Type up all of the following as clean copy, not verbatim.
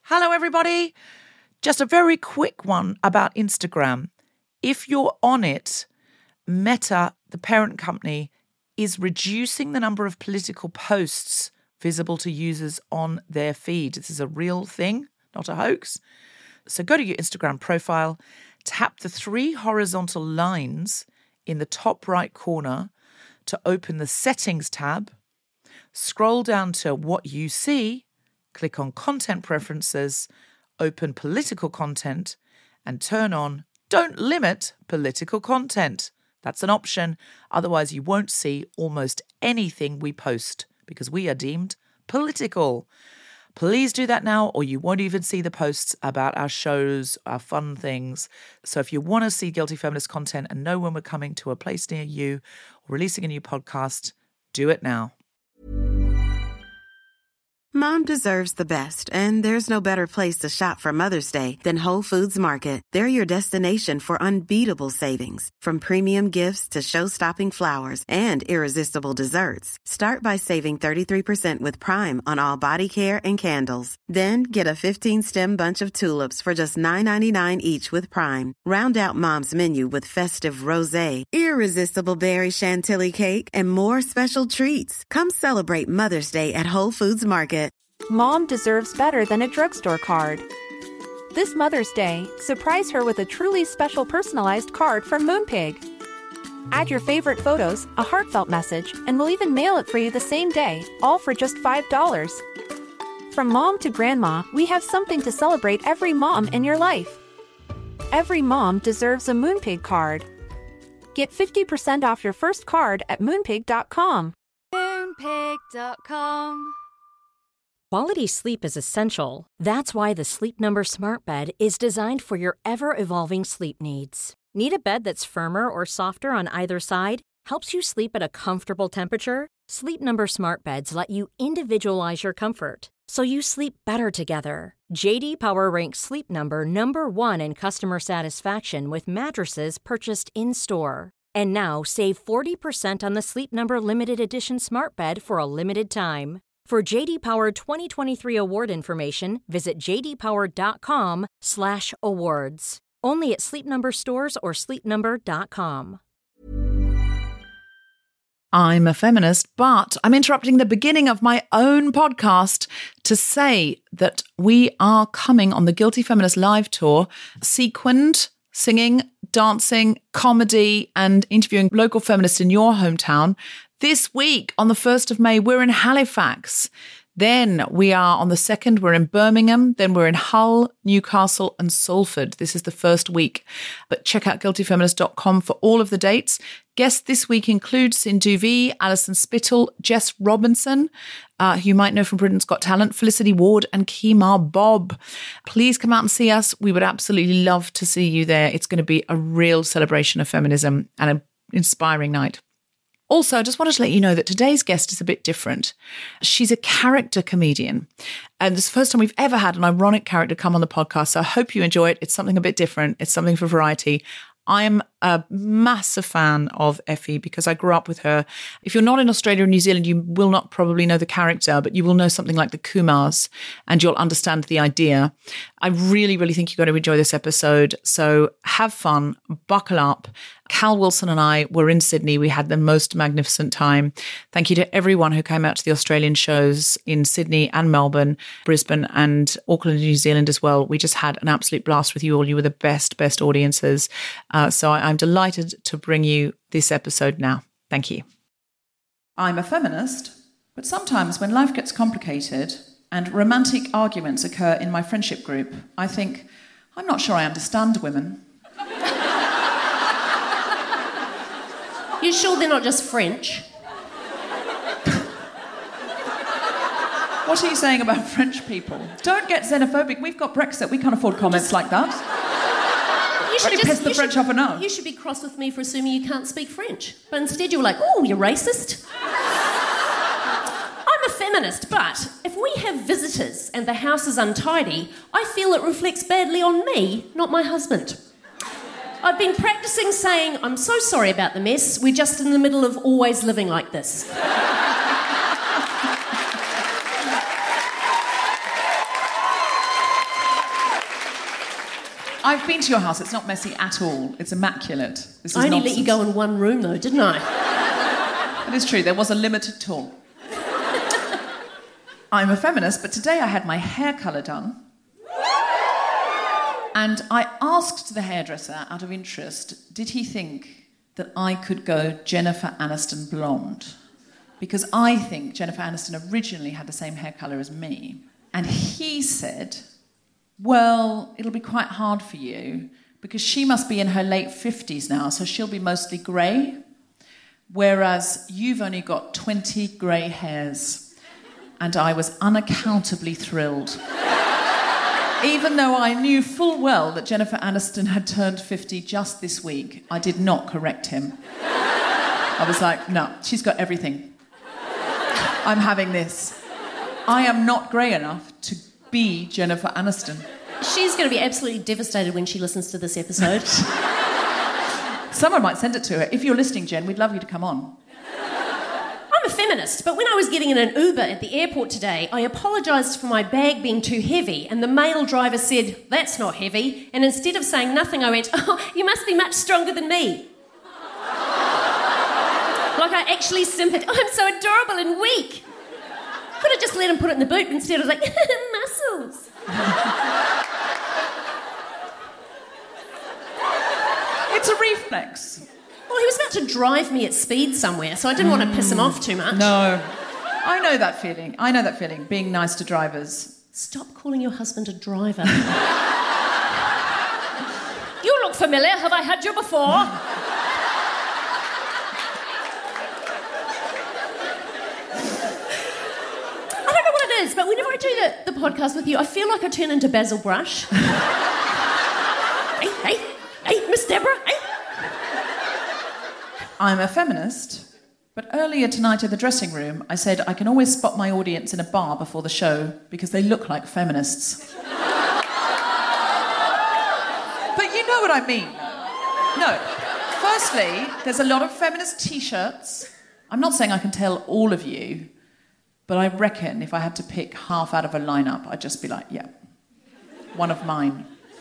Hello, everybody. Just a very quick one about Instagram. If you're on it, Meta, the parent company, is reducing the number of political posts visible to users on their feed. This is a real thing, not a hoax. So go to your Instagram profile, tap the 3 horizontal lines in the top right corner to open the Settings tab, scroll down to What You See, click on Content Preferences, open Political Content, and turn on Don't Limit Political Content. That's an option. Otherwise, you won't see almost anything we post because we are deemed political. Please do that now, or you won't even see the posts about our shows, our fun things. So if you want to see Guilty Feminist content and know when we're coming to a place near you or releasing a new podcast, do it now. Mom deserves the best, and there's no better place to shop for Mother's Day than Whole Foods Market. They're your destination for unbeatable savings, from premium gifts to show-stopping flowers and irresistible desserts. Start by saving 33% with Prime on all body care and candles. Then get a 15-stem bunch of tulips for just $9.99 each with Prime. Round out Mom's menu with festive rosé, irresistible berry chantilly cake, and more special treats. Come celebrate Mother's Day at Whole Foods Market. Mom deserves better than a drugstore card. This Mother's Day, surprise her with a truly special personalized card from Moonpig. Add your favorite photos, a heartfelt message, and we'll even mail it for you the same day, all for just $5. From mom to grandma, we have something to celebrate every mom in your life. Every mom deserves a Moonpig card. Get 50% off your first card at moonpig.com. Moonpig.com. Quality sleep is essential. That's why the Sleep Number Smart Bed is designed for your ever-evolving sleep needs. Need a bed that's firmer or softer on either side? Helps you sleep at a comfortable temperature? Sleep Number Smart Beds let you individualize your comfort, so you sleep better together. J.D. Power ranks Sleep Number number 1 in customer satisfaction with mattresses purchased in-store. And now, save 40% on the Sleep Number Limited Edition Smart Bed for a limited time. For J.D. Power 2023 award information, visit jdpower.com/awards. Only at Sleep Number stores or sleepnumber.com. I'm a feminist, but I'm interrupting the beginning of my own podcast to say that we are coming on the Guilty Feminist live tour, sequined, singing, dancing, comedy, and interviewing local feminists in your hometown. This week, on the 1st of May, we're in Halifax. Then we are on the 2nd, we're in Birmingham. Then we're in Hull, Newcastle and Salford. This is the first week. But check out guiltyfeminist.com for all of the dates. Guests this week include Sindhu V, Alison Spittle, Jess Robinson, who you might know from Britain's Got Talent, Felicity Ward and Kemar Bob. Please come out and see us. We would absolutely love to see you there. It's going to be a real celebration of feminism and an inspiring night. Also, I just wanted to let you know that today's guest is a bit different. She's a character comedian, and this is the first time we've ever had an ironic character come on the podcast, so I hope you enjoy it. It's something a bit different. It's something for variety. I'm a massive fan of Effie because I grew up with her. If you're not in Australia or New Zealand, you will not probably know the character, but you will know something like the Kumars and you'll understand the idea. I really, really think you're going to enjoy this episode. So have fun, buckle up. Cal Wilson and I were in Sydney. We had the most magnificent time. Thank you to everyone who came out to the Australian shows in Sydney and Melbourne, Brisbane and Auckland, New Zealand as well. We just had an absolute blast with you all. You were the best audiences. So I'm delighted to bring you this episode now. Thank you. I'm a feminist, but sometimes when life gets complicated and romantic arguments occur in my friendship group, I think, I'm not sure I understand women. You sure they're not just French? What are you saying about French people? Don't get xenophobic. We've got Brexit. We can't afford comments like that. You should piss the French off enough. You should be cross with me for assuming you can't speak French. But instead you were like, oh, you're racist? I'm a feminist, but if we have visitors and the house is untidy, I feel it reflects badly on me, not my husband. I've been practicing saying, I'm so sorry about the mess. We're just in the middle of always living like this. I've been to your house. It's not messy at all. It's immaculate. This is I only nonsense. let you go in one room, though, didn't I? It is true. There was a limited tour. I'm a feminist, but today I had my hair colour done. And I asked the hairdresser, out of interest, did he think that I could go Jennifer Aniston blonde? Because I think Jennifer Aniston originally had the same hair colour as me. And he said, well, it'll be quite hard for you because she must be in her late 50s now, so she'll be mostly grey, whereas you've only got 20 grey hairs. And I was unaccountably thrilled. Even though I knew full well that Jennifer Aniston had turned 50 just this week, I did not correct him. I was like, no, she's got everything. I'm having this. I am not grey enough to be Jennifer Aniston. She's going to be absolutely devastated when she listens to this episode. Someone might send it to her. If you're listening, Jen, we'd love you to come on. I'm a feminist, but when I was getting in an Uber at the airport today, I apologised for my bag being too heavy, and the male driver said, that's not heavy, and instead of saying nothing, I went, oh, you must be much stronger than me. Like I actually simpered, oh, I'm so adorable and weak. Could have just let him put it in the boot, but instead I was like, muscles. It's a reflex. Well, he was about to drive me at speed somewhere, so I didn't want to piss him off too much. No. I know that feeling, being nice to drivers. Stop calling your husband a driver. You look familiar. Have I had you before? I don't know what it is, but whenever I do the podcast with you, I feel like I turn into Basil Brush. Hey, Miss Deborah, hey. I'm a feminist, but earlier tonight in the dressing room, I said I can always spot my audience in a bar before the show because they look like feminists. But you know what I mean. No. Firstly, there's a lot of feminist T-shirts. I'm not saying I can tell all of you, but I reckon if I had to pick half out of a lineup, I'd just be like, yeah, one of mine.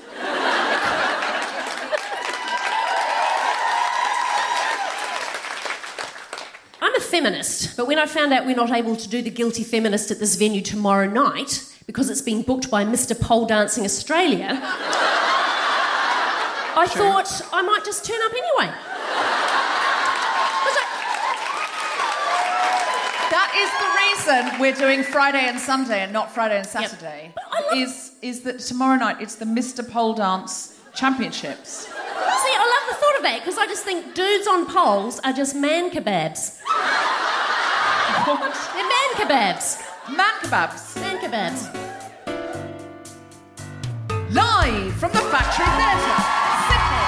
I'm a feminist, but when I found out we're not able to do the Guilty Feminist at this venue tomorrow night because it's been booked by Mr. Pole Dancing Australia, I thought I might just turn up anyway. That is the reason we're doing Friday and Sunday and not Friday and Saturday. Yep. Is that tomorrow night it's the Mr. Pole Dance Championships. See, I love the thought of that because I just think dudes on poles are just man kebabs. What? They're man kebabs. Man kebabs. Man kebabs. Live from the Factory Theatre, Sydney.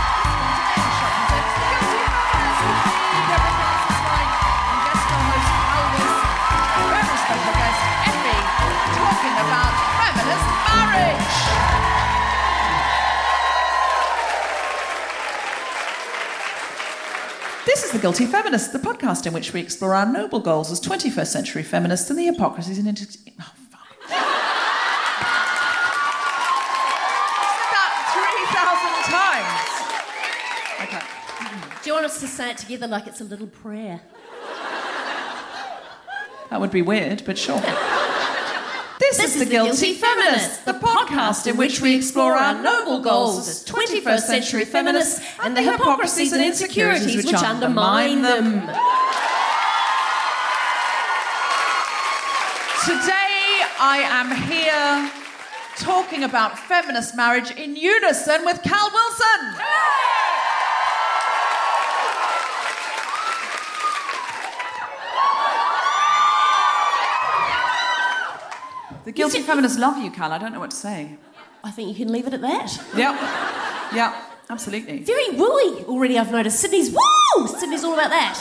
And guest co-host Elvis, and very special guest Effie, talking about feminist marriage. This is The Guilty Feminist, the podcast in which we explore our noble goals as 21st century feminists and the hypocrisies and Oh, fuck. That 3,000 times. Okay. Do you want us to say it together like it's a little prayer? That would be weird, but sure. This is The Guilty Feminist, the podcast in which we explore our noble goals as 21st century feminists and the hypocrisies and insecurities which undermine them. Today I am here talking about feminist marriage in unison with Cal Wilson. The Guilty Feminists love you, Cal. I don't know what to say. I think you can leave it at that. Yeah, absolutely. Very wooey already, I've noticed. Sydney's woo! Sydney's all about that.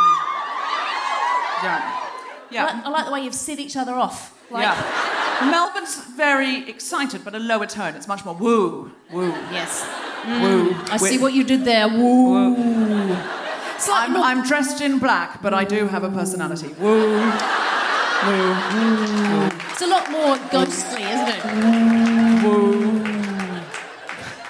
Yeah. I like the way you've set each other off. Yeah. Melbourne's very excited, but a lower tone. It's much more woo. Yes. Woo. I see what you did there. Woo. So I'm dressed in black, but I do have a personality. Woo. It's a lot more ghostly, isn't it?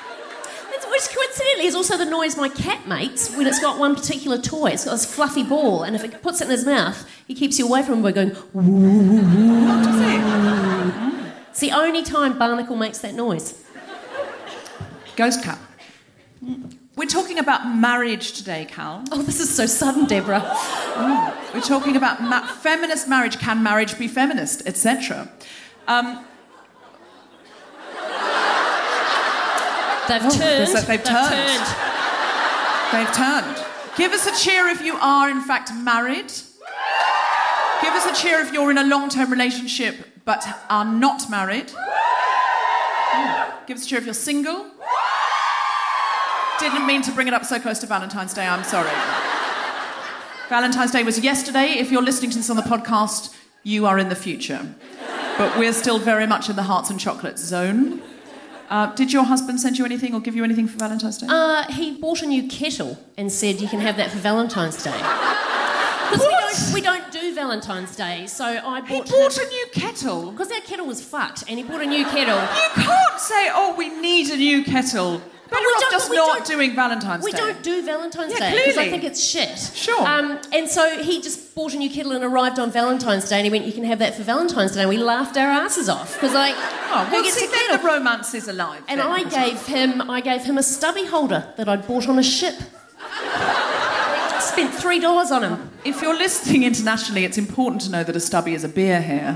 weirdly, it's also the noise my cat makes when it's got one particular toy. It's got this fluffy ball, and if it puts it in his mouth, he keeps you away from him by going, What does it? It's the only time Barnacle makes that noise. Ghost cat. We're talking about marriage today, Cal. Oh, this is so sudden, Deborah. We're talking about feminist marriage. Can marriage be feminist, etc. They've turned. They've turned. They've turned. Give us a cheer if you are, in fact, married. Give us a cheer if you're in a long-term relationship but are not married. Give us a cheer if you're single. Didn't mean to bring it up so close to Valentine's Day, I'm sorry. Valentine's Day was yesterday. If you're listening to this on the podcast, you are in the future. But we're still very much in the hearts and chocolates zone. Did your husband send you anything or give you anything for Valentine's Day? He bought a new kettle and said you can have that for Valentine's Day. Because we don't do Valentine's Day, so I bought... He bought a new kettle? Because our kettle was fucked, and he bought a new kettle. You can't say, oh, we need a new kettle. Better off just not doing Valentine's Day. We don't do Valentine's Day, clearly. because I think it's shit. Sure. And so he just bought a new kettle and arrived on Valentine's Day, and he went, you can have that for Valentine's Day. And we laughed our asses off, because who gets a kettle? The romance is alive. And then, I gave him a stubby holder that I'd bought on a ship. Spent $3 on him. If you're listening internationally, it's important to know that a stubby is a beer here.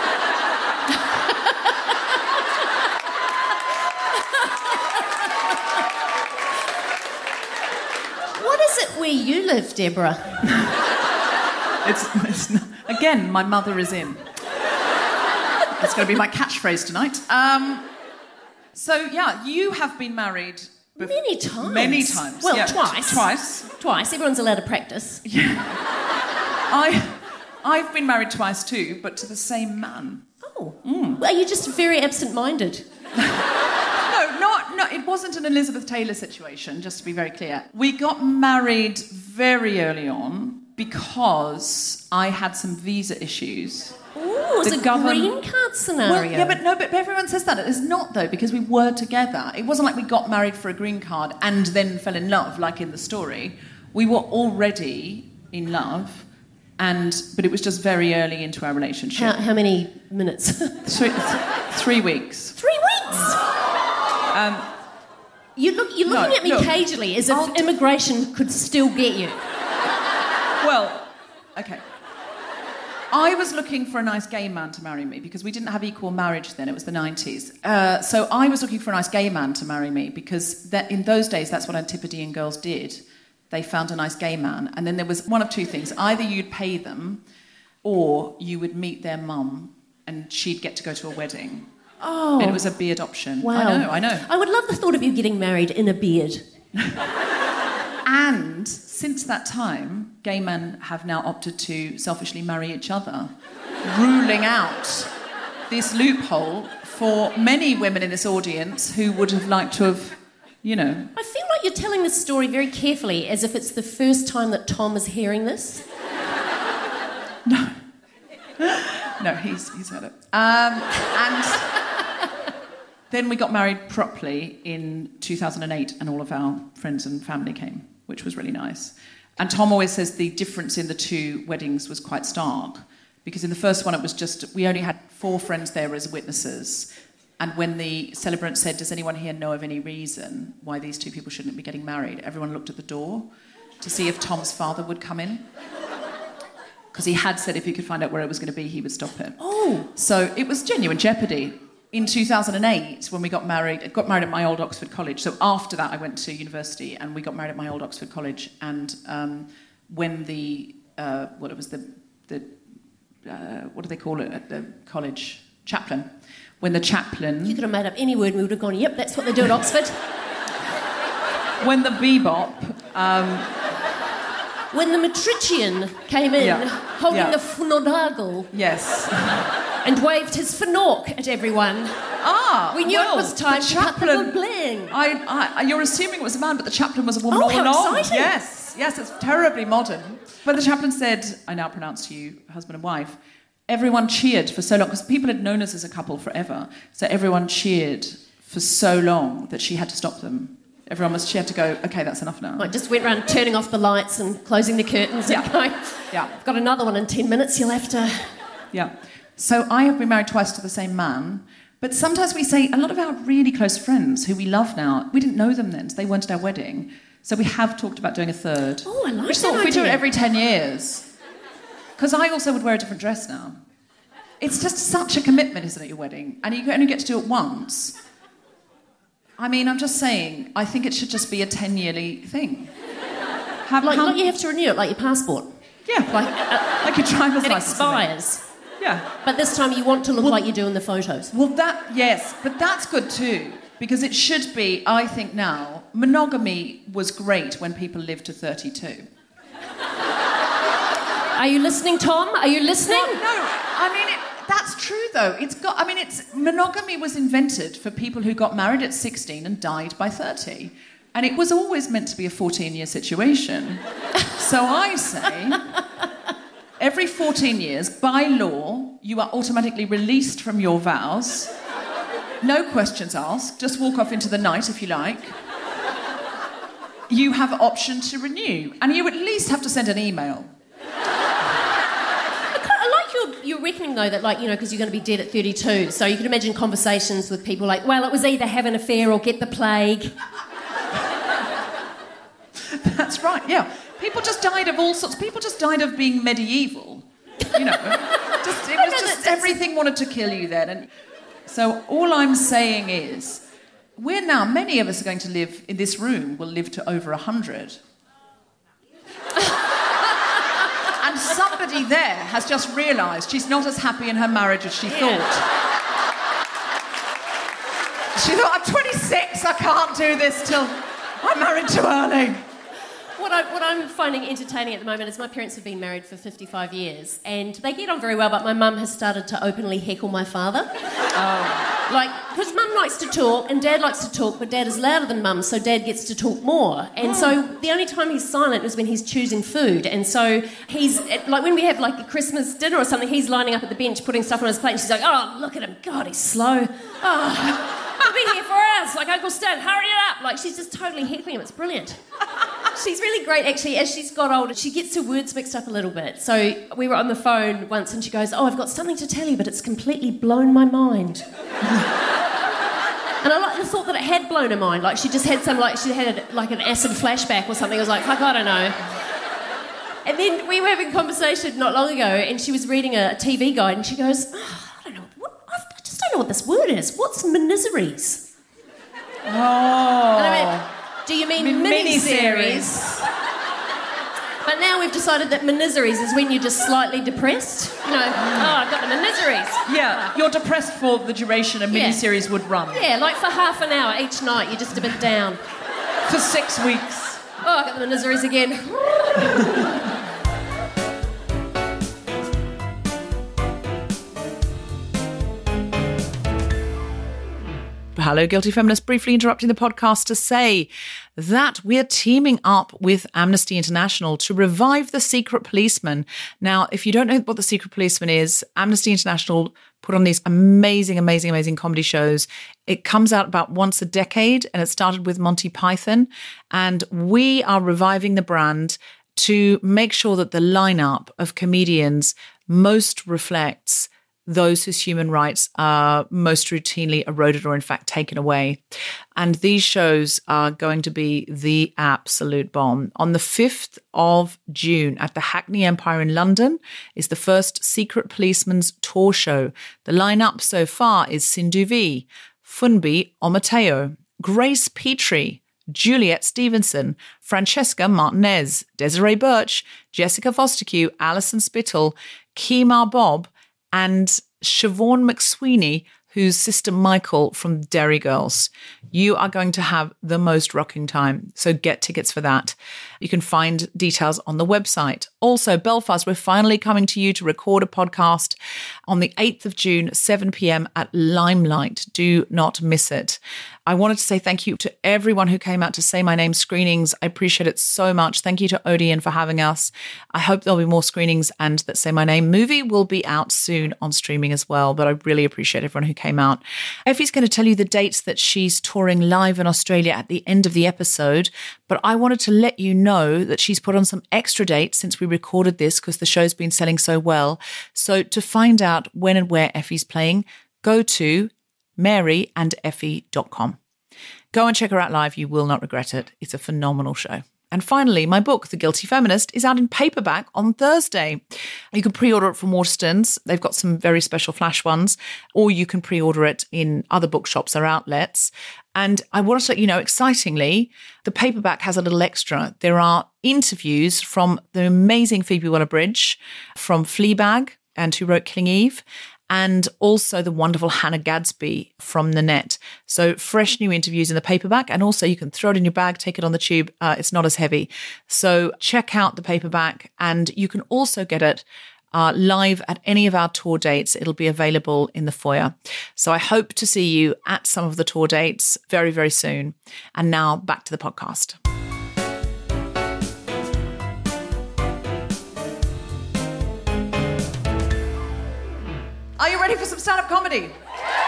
What is it where you live, Deborah? It's not, again, my mother is in. That's going to be my catchphrase tonight. So, yeah, you have been married... Many times. Many times. Well, yeah, twice. Twice. Everyone's allowed to practice. Yeah. I've been married twice too, but to the same man. Oh. Well, are you just very absent-minded? No, it wasn't an Elizabeth Taylor situation, just to be very clear. We got married very early on because I had some visa issues. Ooh, it's a green card scenario. Well, but everyone says that. It's not, though, because we were together. It wasn't like we got married for a green card and then fell in love, like in the story. We were already in love, but it was just very early into our relationship. How many minutes? 3 weeks. 3 weeks? You're looking at me cagely as if immigration could still get you. Well, okay. I was looking for a nice gay man to marry me because we didn't have equal marriage then. It was the 90s. So I was looking for a nice gay man to marry me because in those days, that's what Antipodean girls did. They found a nice gay man. And then there was one of two things. Either you'd pay them or you would meet their mum and she'd get to go to a wedding. Oh. And it was a beard option. Wow. I know. I would love the thought of you getting married in a beard. And since that time, gay men have now opted to selfishly marry each other, ruling out this loophole for many women in this audience who would have liked to have, I feel like you're telling this story very carefully, as if it's the first time that Tom is hearing this. No, he's heard it. And then we got married properly in 2008, and all of our friends and family came, which was really nice. And Tom always says the difference in the two weddings was quite stark, because in the first one it was just, we only had 4 friends there as witnesses, and when the celebrant said, does anyone here know of any reason why these 2 people shouldn't be getting married, everyone looked at the door to see if Tom's father would come in, because he had said if he could find out where it was going to be, he would stop it. Oh! So it was genuine jeopardy. In 2008, when we got married at my old Oxford College. So after that, I went to university, and we got married at my old Oxford College. And when what do they call it at the college? Chaplain. When the chaplain... You could have made up any word and we would have gone, yep, that's what they do at Oxford. When the bebop... when the matrician came in, holding the fnodagel. Yes. And waved his fnork at everyone. We knew it was time to cut the good bling. You're assuming it was a man, but the chaplain was a woman all how along. Exciting. Yes, it's terribly modern. But the chaplain said, I now pronounce you husband and wife. Everyone cheered for so long, because people had known us as a couple forever. So everyone cheered for so long that she had to stop them. She had to go, okay, that's enough now. I just went around turning off the lights and closing the curtains and going, I've got another one in 10 minutes, you'll have to... Yeah. So I have been married twice to the same man, but sometimes we say a lot of our really close friends who we love now, we didn't know them then, so they weren't at our wedding. So we have talked about doing a third. Oh, I like which that if we do it idea. every 10 years. Because I also would wear a different dress now. It's just such a commitment, isn't it, your wedding? And you only get to do it once. I mean, I'm just saying, I think it should just be a 10-yearly thing. Like you have to renew it, like your passport. Yeah, like your driver's It license. expires. Yeah. But this time you want to look like you do in the photos. Well, yes, but that's good too. Because it should be, I think now, monogamy was great when people lived to 32. Are you listening, Tom? Are you listening? No, I mean, that's true though. Monogamy was invented for people who got married at 16 and died by 30. And it was always meant to be a 14-year situation. So I say, every 14 years, by law, you are automatically released from your vows. No questions asked. Just walk off into the night if you like. You have option to renew. And you at least have to send an email. You're reckoning, though, that, because you're going to be dead at 32, so you can imagine conversations with people like, well, it was either have an affair or get the plague. That's right, yeah. People just died of all sorts. People just died of being medieval. Everything wanted to kill you then. And so all I'm saying is, many of us are going to live, in this room, will live to over 100. And somebody there has just realised she's not as happy in her marriage as she thought. She thought, I'm 26, I can't do this till I'm married too early. What I'm finding entertaining at the moment is my parents have been married for 55 years and they get on very well, but my mum has started to openly heckle my father. Because mum likes to talk and dad likes to talk, but dad is louder than mum, so dad gets to talk more. And so the only time he's silent is when he's choosing food. And so he's, when we have a Christmas dinner or something, he's lining up at the bench putting stuff on his plate and she's like, oh, look at him, God, he's slow. Oh, he'll be here for us. Uncle Stan, hurry it up. She's just totally heckling him. It's brilliant. She's really great, actually. As she's got older, she gets her words mixed up a little bit. So we were on the phone once and she goes, oh, I've got something to tell you, but it's completely blown my mind. And I like the thought that it had blown her mind. She just had she had an acid flashback or something. I was like, fuck, I don't know. And then we were having a conversation not long ago and she was reading a TV guide and she goes, oh, I don't know, I just don't know what this word is. What's miniseries? Oh. And I went, do you mean miniseries? But now we've decided that miniseries is when you're just slightly depressed. I've got the miniseries. Yeah, you're depressed for the duration a miniseries would run. Yeah, for half an hour each night, you're just a bit down. For 6 weeks. Oh, I've got the miniseries again. Hello, Guilty Feminists. Briefly interrupting the podcast to say that we're teaming up with Amnesty International to revive The Secret Policeman. Now, if you don't know what The Secret Policeman is, Amnesty International put on these amazing comedy shows. It comes out about once a decade, and it started with Monty Python. And we are reviving the brand to make sure that the lineup of comedians most reflects those whose human rights are most routinely eroded or in fact taken away. And these shows are going to be the absolute bomb. On the 5th of June at the Hackney Empire in London is the first Secret Policeman's tour show. The lineup so far is Sindhu V, Funbi Omateo, Grace Petrie, Juliet Stevenson, Francesca Martinez, Desiree Birch, Jessica Fosterque, Alison Spittle, Kemar Bob, and Siobhan McSweeney, who's Sister Michael from Derry Girls. You are going to have the most rocking time, so get tickets for that. You can find details on the website. Also, Belfast, we're finally coming to you to record a podcast on the 8th of June, 7 p.m. at Limelight. Do not miss it. I wanted to say thank you to everyone who came out to Say My Name screenings. I appreciate it so much. Thank you to Odeon for having us. I hope there'll be more screenings and that Say My Name movie will be out soon on streaming as well. But I really appreciate everyone who came out. Effie's going to tell you the dates that she's touring live in Australia at the end of the episode. But I wanted to let you know that she's put on some extra dates since we recorded this because the show's been selling so well. So to find out when and where Effie's playing, go to maryandeffie.com. Go and check her out live. You will not regret it. It's a phenomenal show. And finally, my book, The Guilty Feminist, is out in paperback on Thursday. You can pre-order it from Waterstones. They've got some very special flash ones, or you can pre-order it in other bookshops or outlets. And I want to let you know, excitingly, the paperback has a little extra. There are interviews from the amazing Phoebe Waller-Bridge from Fleabag and who wrote Killing Eve, and also the wonderful Hannah Gadsby from Nanette. So fresh new interviews in the paperback, and also you can throw it in your bag, take it on the tube. It's not as heavy. So check out the paperback, and you can also get it live at any of our tour dates. It'll be available in the foyer. So I hope to see you at some of the tour dates very, very soon. And now back to the podcast. Are you ready for some stand-up comedy? Then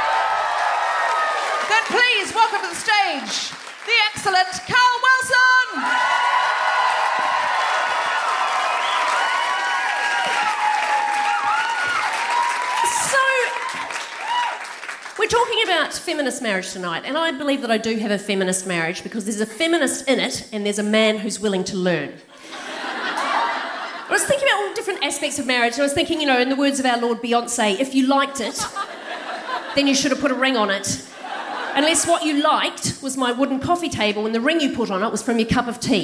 please welcome to the stage the excellent Cal Wilson! So, we're talking about feminist marriage tonight, and I believe that I do have a feminist marriage because there's a feminist in it and there's a man who's willing to learn. I was thinking about all different aspects of marriage. I was thinking, in the words of our Lord Beyonce, if you liked it, then you should have put a ring on it. Unless what you liked was my wooden coffee table and the ring you put on it was from your cup of tea.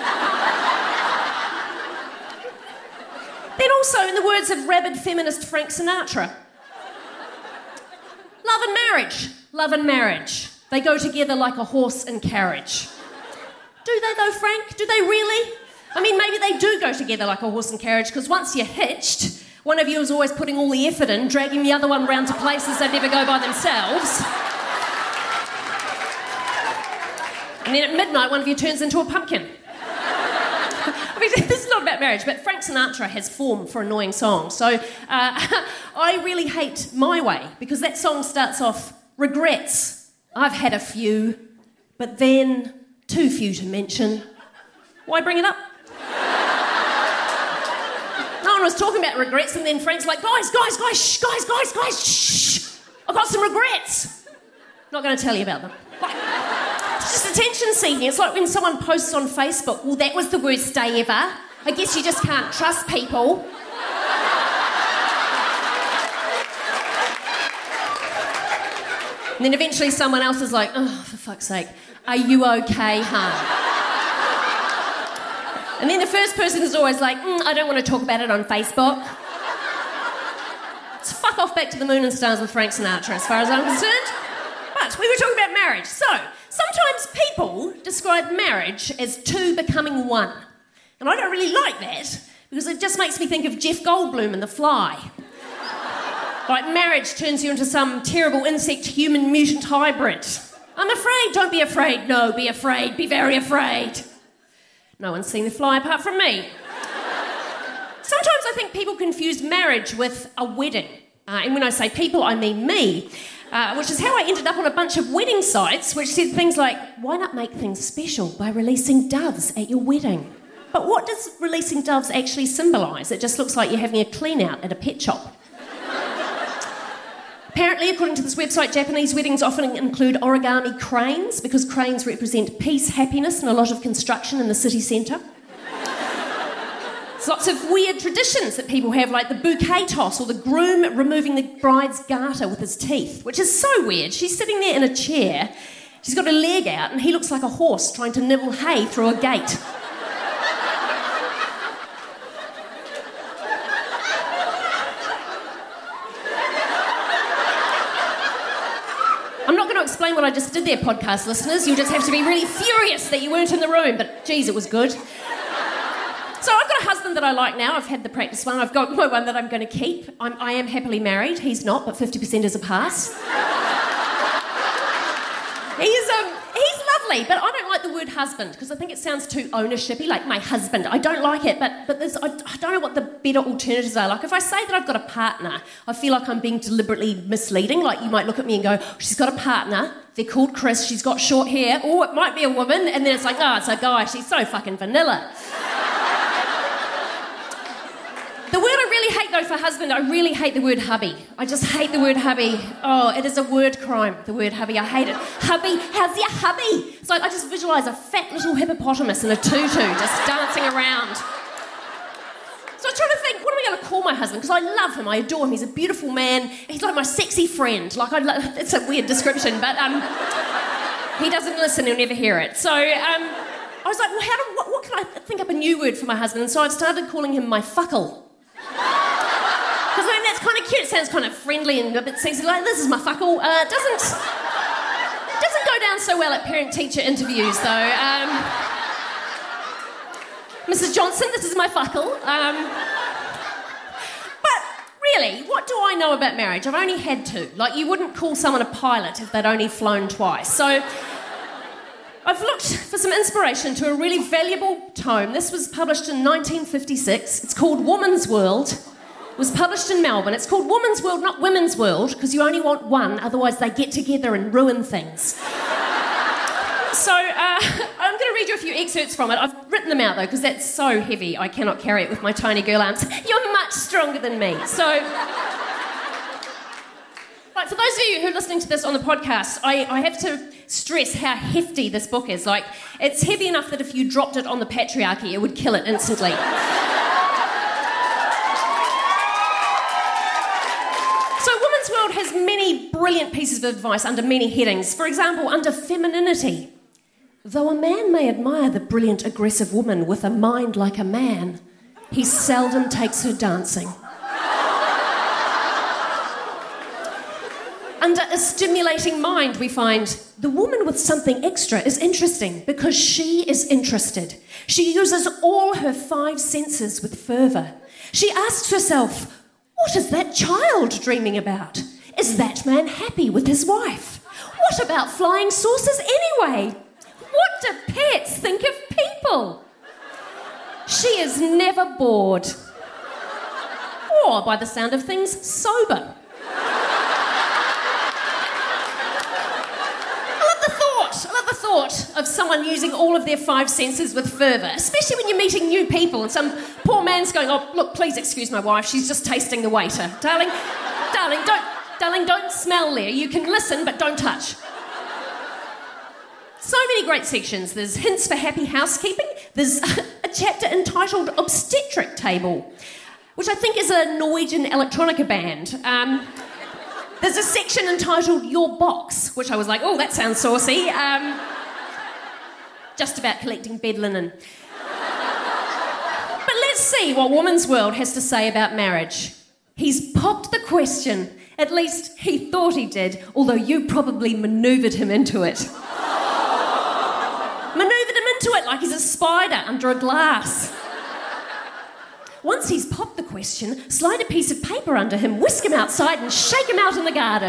Then also, in the words of rabid feminist Frank Sinatra, love and marriage. Love and marriage. They go together like a horse and carriage. Do they though, Frank? Do they really? I mean, maybe they do go together like a horse and carriage, because once you're hitched, one of you is always putting all the effort in, dragging the other one around to places they never go by themselves. And then at midnight, one of you turns into a pumpkin. I mean, this is not about marriage, but Frank Sinatra has form for annoying songs. So I really hate My Way, because that song starts off, regrets. I've had a few, but then too few to mention. Why bring it up? No one was talking about regrets, and then Frank's like, guys, shh. I've got some regrets. Not going to tell you about them. It's just attention seeking. It's like when someone posts on Facebook, well, that was the worst day ever. I guess you just can't trust people. And then eventually someone else is like, oh, for fuck's sake, are you okay, hun? And then the first person is always like, I don't want to talk about it on Facebook. Let's fuck off back to the moon and stars with Frank Sinatra, as far as I'm concerned. But we were talking about marriage. So, sometimes people describe marriage as two becoming one. And I don't really like that, because it just makes me think of Jeff Goldblum in The Fly. Like, marriage turns you into some terrible insect-human mutant hybrid. I'm afraid. Don't be afraid. No, be afraid. Be very afraid. No one's seen The Fly apart from me. Sometimes I think people confuse marriage with a wedding. And when I say people, I mean me. Which is how I ended up on a bunch of wedding sites which said things like, why not make things special by releasing doves at your wedding? But what does releasing doves actually symbolise? It just looks like you're having a clean-out at a pet shop. Apparently, according to this website, Japanese weddings often include origami cranes because cranes represent peace, happiness, and a lot of construction in the city centre. There's lots of weird traditions that people have, like the bouquet toss or the groom removing the bride's garter with his teeth, which is so weird. She's sitting there in a chair, she's got her leg out, and he looks like a horse trying to nibble hay through a gate. Explain what I just did there, podcast listeners. You'll just have to be really furious that you weren't in the room, but geez, it was good. So I've got a husband that I like now. I've had the practice one. I've got my one that I'm going to keep. I am happily married. He's not, but 50% is a pass. lovely, but I don't like the word husband because I think it sounds too ownershipy, like my husband. I don't like it, but I don't know what the better alternatives are. Like if I say that I've got a partner, I feel like I'm being deliberately misleading. Like you might look at me and go, she's got a partner, they're called Chris, she's got short hair, oh, it might be a woman, and then it's like, oh, it's a guy, she's so fucking vanilla. The word I really hate, though, for husband, I really hate the word hubby. I just hate the word hubby. Oh, it is a word crime, the word hubby. I hate it. Hubby, how's your hubby? It's like I just visualise a fat little hippopotamus in a tutu just dancing around. So I'm trying to think, what am I going to call my husband? Because I love him, I adore him. He's a beautiful man. He's like my sexy friend. Like, it's a weird description, but he doesn't listen, he'll never hear it. So I was like, well, what can I think up a new word for my husband? And so I've started calling him my fuckle. Because I mean, that's kind of cute. It sounds kind of friendly and a bit sexy. Like, this is my fuckle. It doesn't go down so well at parent-teacher interviews, though. Mrs. Johnson, this is my fuckle. But really, what do I know about marriage? I've only had two. Like, you wouldn't call someone a pilot if they'd only flown twice. So I've looked for some inspiration to a really valuable tome. This was published in 1956. It's called Woman's World. It was published in Melbourne. It's called Woman's World, not Women's World, because you only want one, otherwise they get together and ruin things. So I'm going to read you a few excerpts from it. I've written them out, though, because that's so heavy I cannot carry it with my tiny girl arms. You're much stronger than me. So, like, for those of you who are listening to this on the podcast, I have to stress how hefty this book is. Like, it's heavy enough that if you dropped it on the patriarchy, it would kill it instantly. So Woman's World has many brilliant pieces of advice under many headings. For example, under femininity. Though a man may admire the brilliant, aggressive woman with a mind like a man, he seldom takes her dancing. Under a stimulating mind, we find the woman with something extra is interesting because she is interested. She uses all her 5 senses with fervour. She asks herself, what is that child dreaming about? Is that man happy with his wife? What about flying saucers anyway? What do pets think of people? She is never bored. Or, by the sound of things, sober. I love the thought of someone using all of their 5 senses with fervour, especially when you're meeting new people and some poor man's going, oh, look, please excuse my wife, she's just tasting the waiter. Darling, don't smell there. You can listen, but don't touch. So many great sections. There's hints for happy housekeeping. There's a chapter entitled Obstetric Table, which I think is a Norwegian electronica band. There's a section entitled Your Box, which I was like, oh, that sounds saucy. Just about collecting bed linen. But let's see what Woman's World has to say about marriage. He's popped the question. At least he thought he did, although you probably manoeuvred him into it. Manoeuvred him into it like he's a spider under a glass. Once he's popped the question, slide a piece of paper under him, whisk him outside and shake him out in the garden.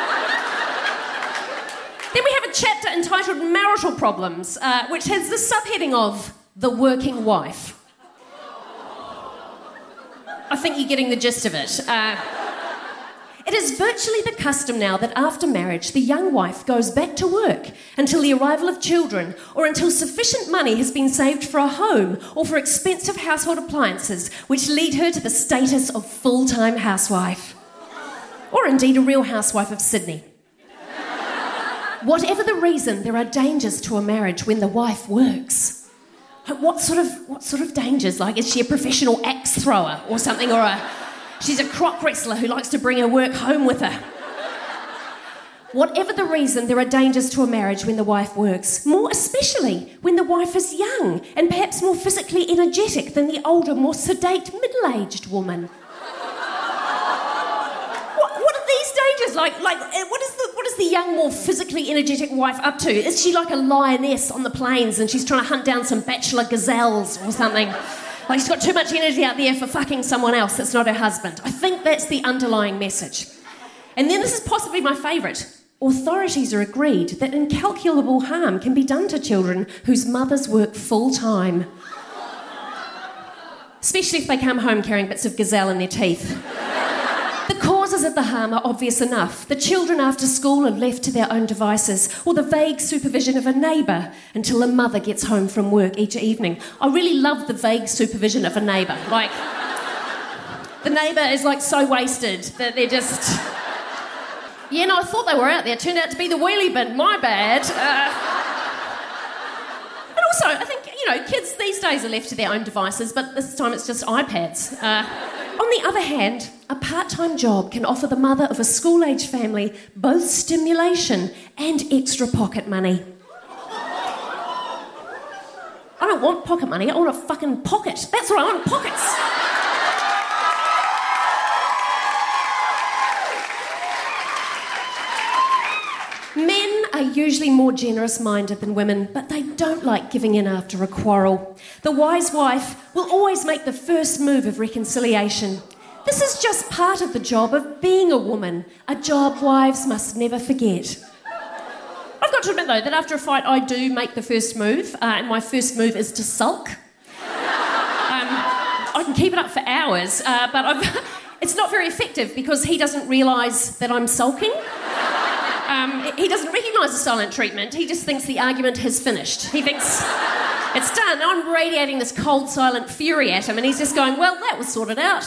Then we have a chapter entitled Marital Problems, which has the subheading of The Working Wife. I think you're getting the gist of it. It is virtually the custom now that after marriage, the young wife goes back to work until the arrival of children or until sufficient money has been saved for a home or for expensive household appliances which lead her to the status of full-time housewife. Or indeed a real housewife of Sydney. Whatever the reason, there are dangers to a marriage when the wife works. What sort of dangers? Like, is she a professional axe thrower or something, or she's a croc wrestler who likes to bring her work home with her? Whatever the reason, there are dangers to a marriage when the wife works, more especially when the wife is young and perhaps more physically energetic than the older, more sedate, middle-aged woman. What are these dangers? Like, what is the young, more physically energetic wife up to? Is she like a lioness on the plains and she's trying to hunt down some bachelor gazelles or something? Like she's got too much energy out there for fucking someone else that's not her husband. I think that's the underlying message. And then this is possibly my favourite. authorities are agreed that incalculable harm can be done to children whose mothers work full-time. Especially if they come home carrying bits of gazelle in their teeth. The causes of the harm are obvious enough. The children after school are left to their own devices, or the vague supervision of a neighbour until the mother gets home from work each evening. I really love the vague supervision of a neighbour. Like, the neighbour is like so wasted that they're just... Yeah, no, I thought they were out there. It turned out to be the wheelie bin. My bad. And also, I think, kids these days are left to their own devices, but this time it's just iPads. On the other hand, a part-time job can offer the mother of a school-age family both stimulation and extra pocket money. I don't want pocket money, I want a fucking pocket. That's what I want, pockets. Men are usually more generous-minded than women, but they don't like giving in after a quarrel. The wise wife will always make the first move of reconciliation. This is just part of the job of being a woman, a job wives must never forget. I've got to admit, though, that after a fight I do make the first move, and my first move is to sulk. I can keep it up for hours, but it's not very effective because he doesn't realise that I'm sulking. He doesn't recognise the silent treatment. He just thinks the argument has finished. He thinks it's done. I'm radiating this cold, silent fury at him, and he's just going, well, that was sorted out.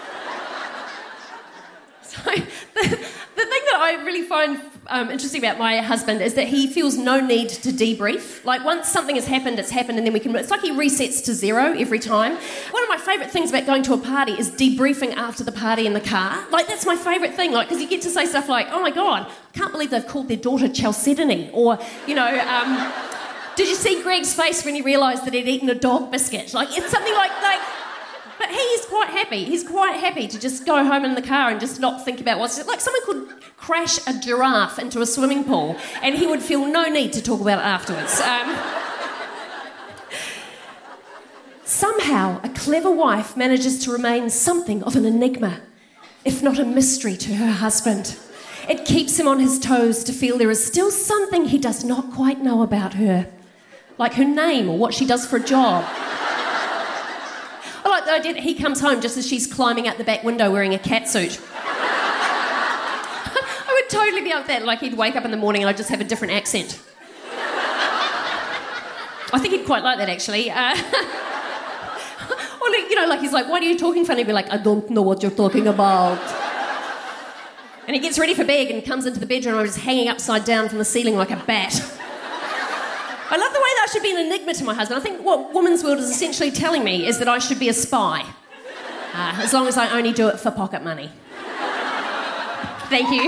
So the thing that I really find interesting about my husband is that he feels no need to debrief. Like, once something has happened, it's happened, and then it's like he resets to zero every time. One of my favourite things about going to a party is debriefing after the party in the car. Like, that's my favourite thing, like, because you get to say stuff like, oh my God, I can't believe they've called their daughter Chalcedony, or, did you see Greg's face when he realised that he'd eaten a dog biscuit? Like, it's something like... But he's quite happy. He's quite happy to just go home in the car and just not think about what's... Like, someone could crash a giraffe into a swimming pool and he would feel no need to talk about it afterwards. Somehow, a clever wife manages to remain something of an enigma, if not a mystery to her husband. It keeps him on his toes to feel there is still something he does not quite know about her, like her name or what she does for a job. I like the idea that he comes home just as she's climbing out the back window wearing a catsuit. I would totally be like that. Like, he'd wake up in the morning and I'd just have a different accent. I think he'd quite like that, actually. Or, like he's like, why are you talking funny? He'd be like, I don't know what you're talking about. And he gets ready for bed and comes into the bedroom and I'm just hanging upside down from the ceiling like a bat. I love the way that I should be an enigma to my husband. I think what Woman's World is essentially telling me is that I should be a spy. As long as I only do it for pocket money. Thank you.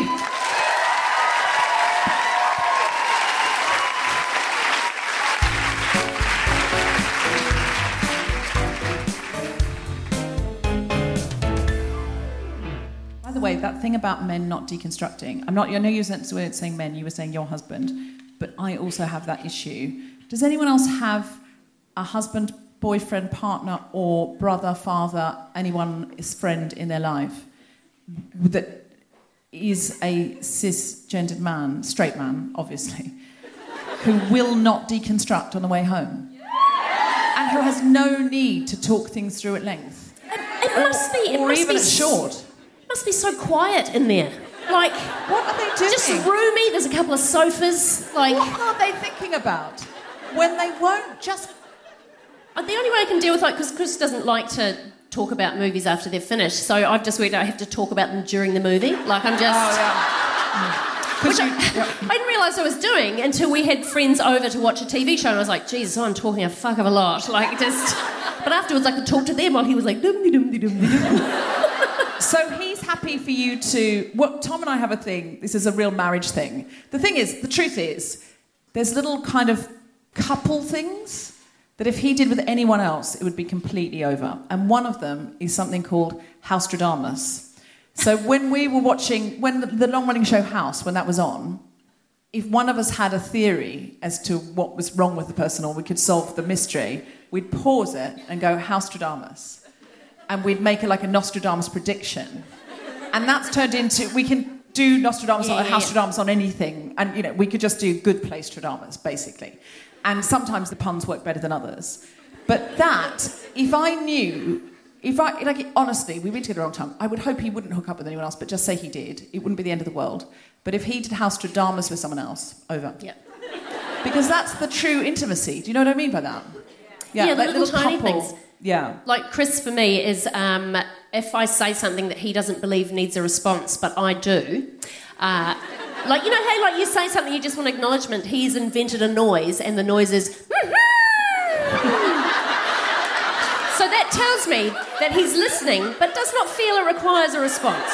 By the way, that thing about men not deconstructing, I know you weren't saying men, you were saying your husband, but I also have that issue. Does anyone else have a husband, boyfriend, partner, or brother, father, anyone's friend in their life that is a cisgendered man, straight man, obviously, who will not deconstruct on the way home? And who has no need to talk things through at length? It must be... Or even at short. It must be so quiet in there. Like, what are they doing? Just roomy. There's a couple of sofas. Like, what are they thinking about when they won't just? The only way I can deal with, because Chris doesn't like to talk about movies after they're finished, so I've just worked out I have to talk about them during the movie. Like, I'm just. Oh, yeah. Which I didn't realise I was doing until we had friends over to watch a TV show, and I was like, Jesus, I'm talking a fuck of a lot. Like, just. But afterwards, I could talk to them while he was like, dum-de-dum-de-dum-de-dum. So he's happy for you to... Tom and I have a thing. This is a real marriage thing. The truth is, there's little kind of couple things that if he did with anyone else, it would be completely over. And one of them is something called Housestradamus. So when we were watching... When the long-running show House, when that was on, if one of us had a theory as to what was wrong with the person or we could solve the mystery, we'd pause it and go, Housestradamus. And we'd make it like a Nostradamus prediction. And that's turned into... We can do Nostradamus or Houstradamus on anything, and, you know, we could just do good place Stradamus, basically. And sometimes the puns work better than others. But that, honestly, we've been together a long time, I would hope he wouldn't hook up with anyone else, but just say he did. It wouldn't be the end of the world. But if he did Houstradamus with someone else, over. Yeah. Because that's the true intimacy. Do you know what I mean by that? Yeah, like little tiny things. Yeah. Like Chris, for me, is if I say something that he doesn't believe needs a response, but I do... like, you know how like you say something, you just want acknowledgement. He's invented a noise, and the noise is... So that tells me that he's listening, but does not feel it requires a response.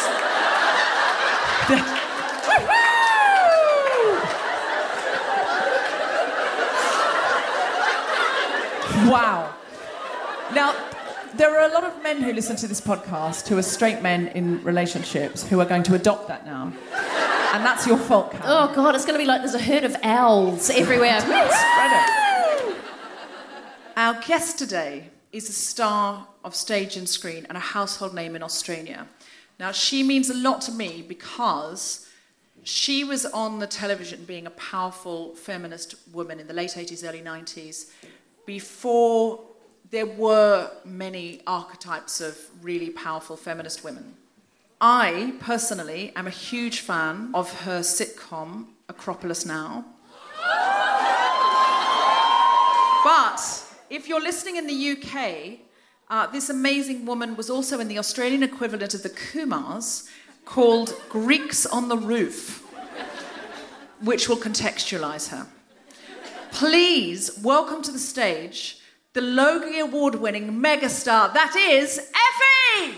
Wow. Now, there are a lot of men who listen to this podcast who are straight men in relationships who are going to adopt that now. And that's your fault, Karen. Oh, God, it's going to be like there's a herd of owls everywhere. Spread it. Our guest today is a star of stage and screen and a household name in Australia. Now, she means a lot to me because she was on the television being a powerful feminist woman in the late 80s, early 90s, before there were many archetypes of really powerful feminist women. I, personally, am a huge fan of her sitcom, Acropolis Now. But if you're listening in the UK, this amazing woman was also in the Australian equivalent of the Kumars, called Greeks on the Roof, which will contextualise her. Please welcome to the stage the Logie Award-winning megastar that is Effie!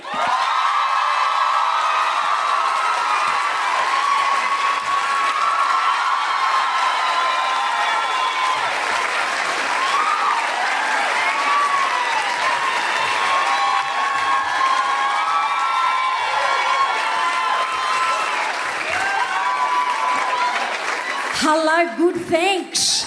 Hello, good, thanks.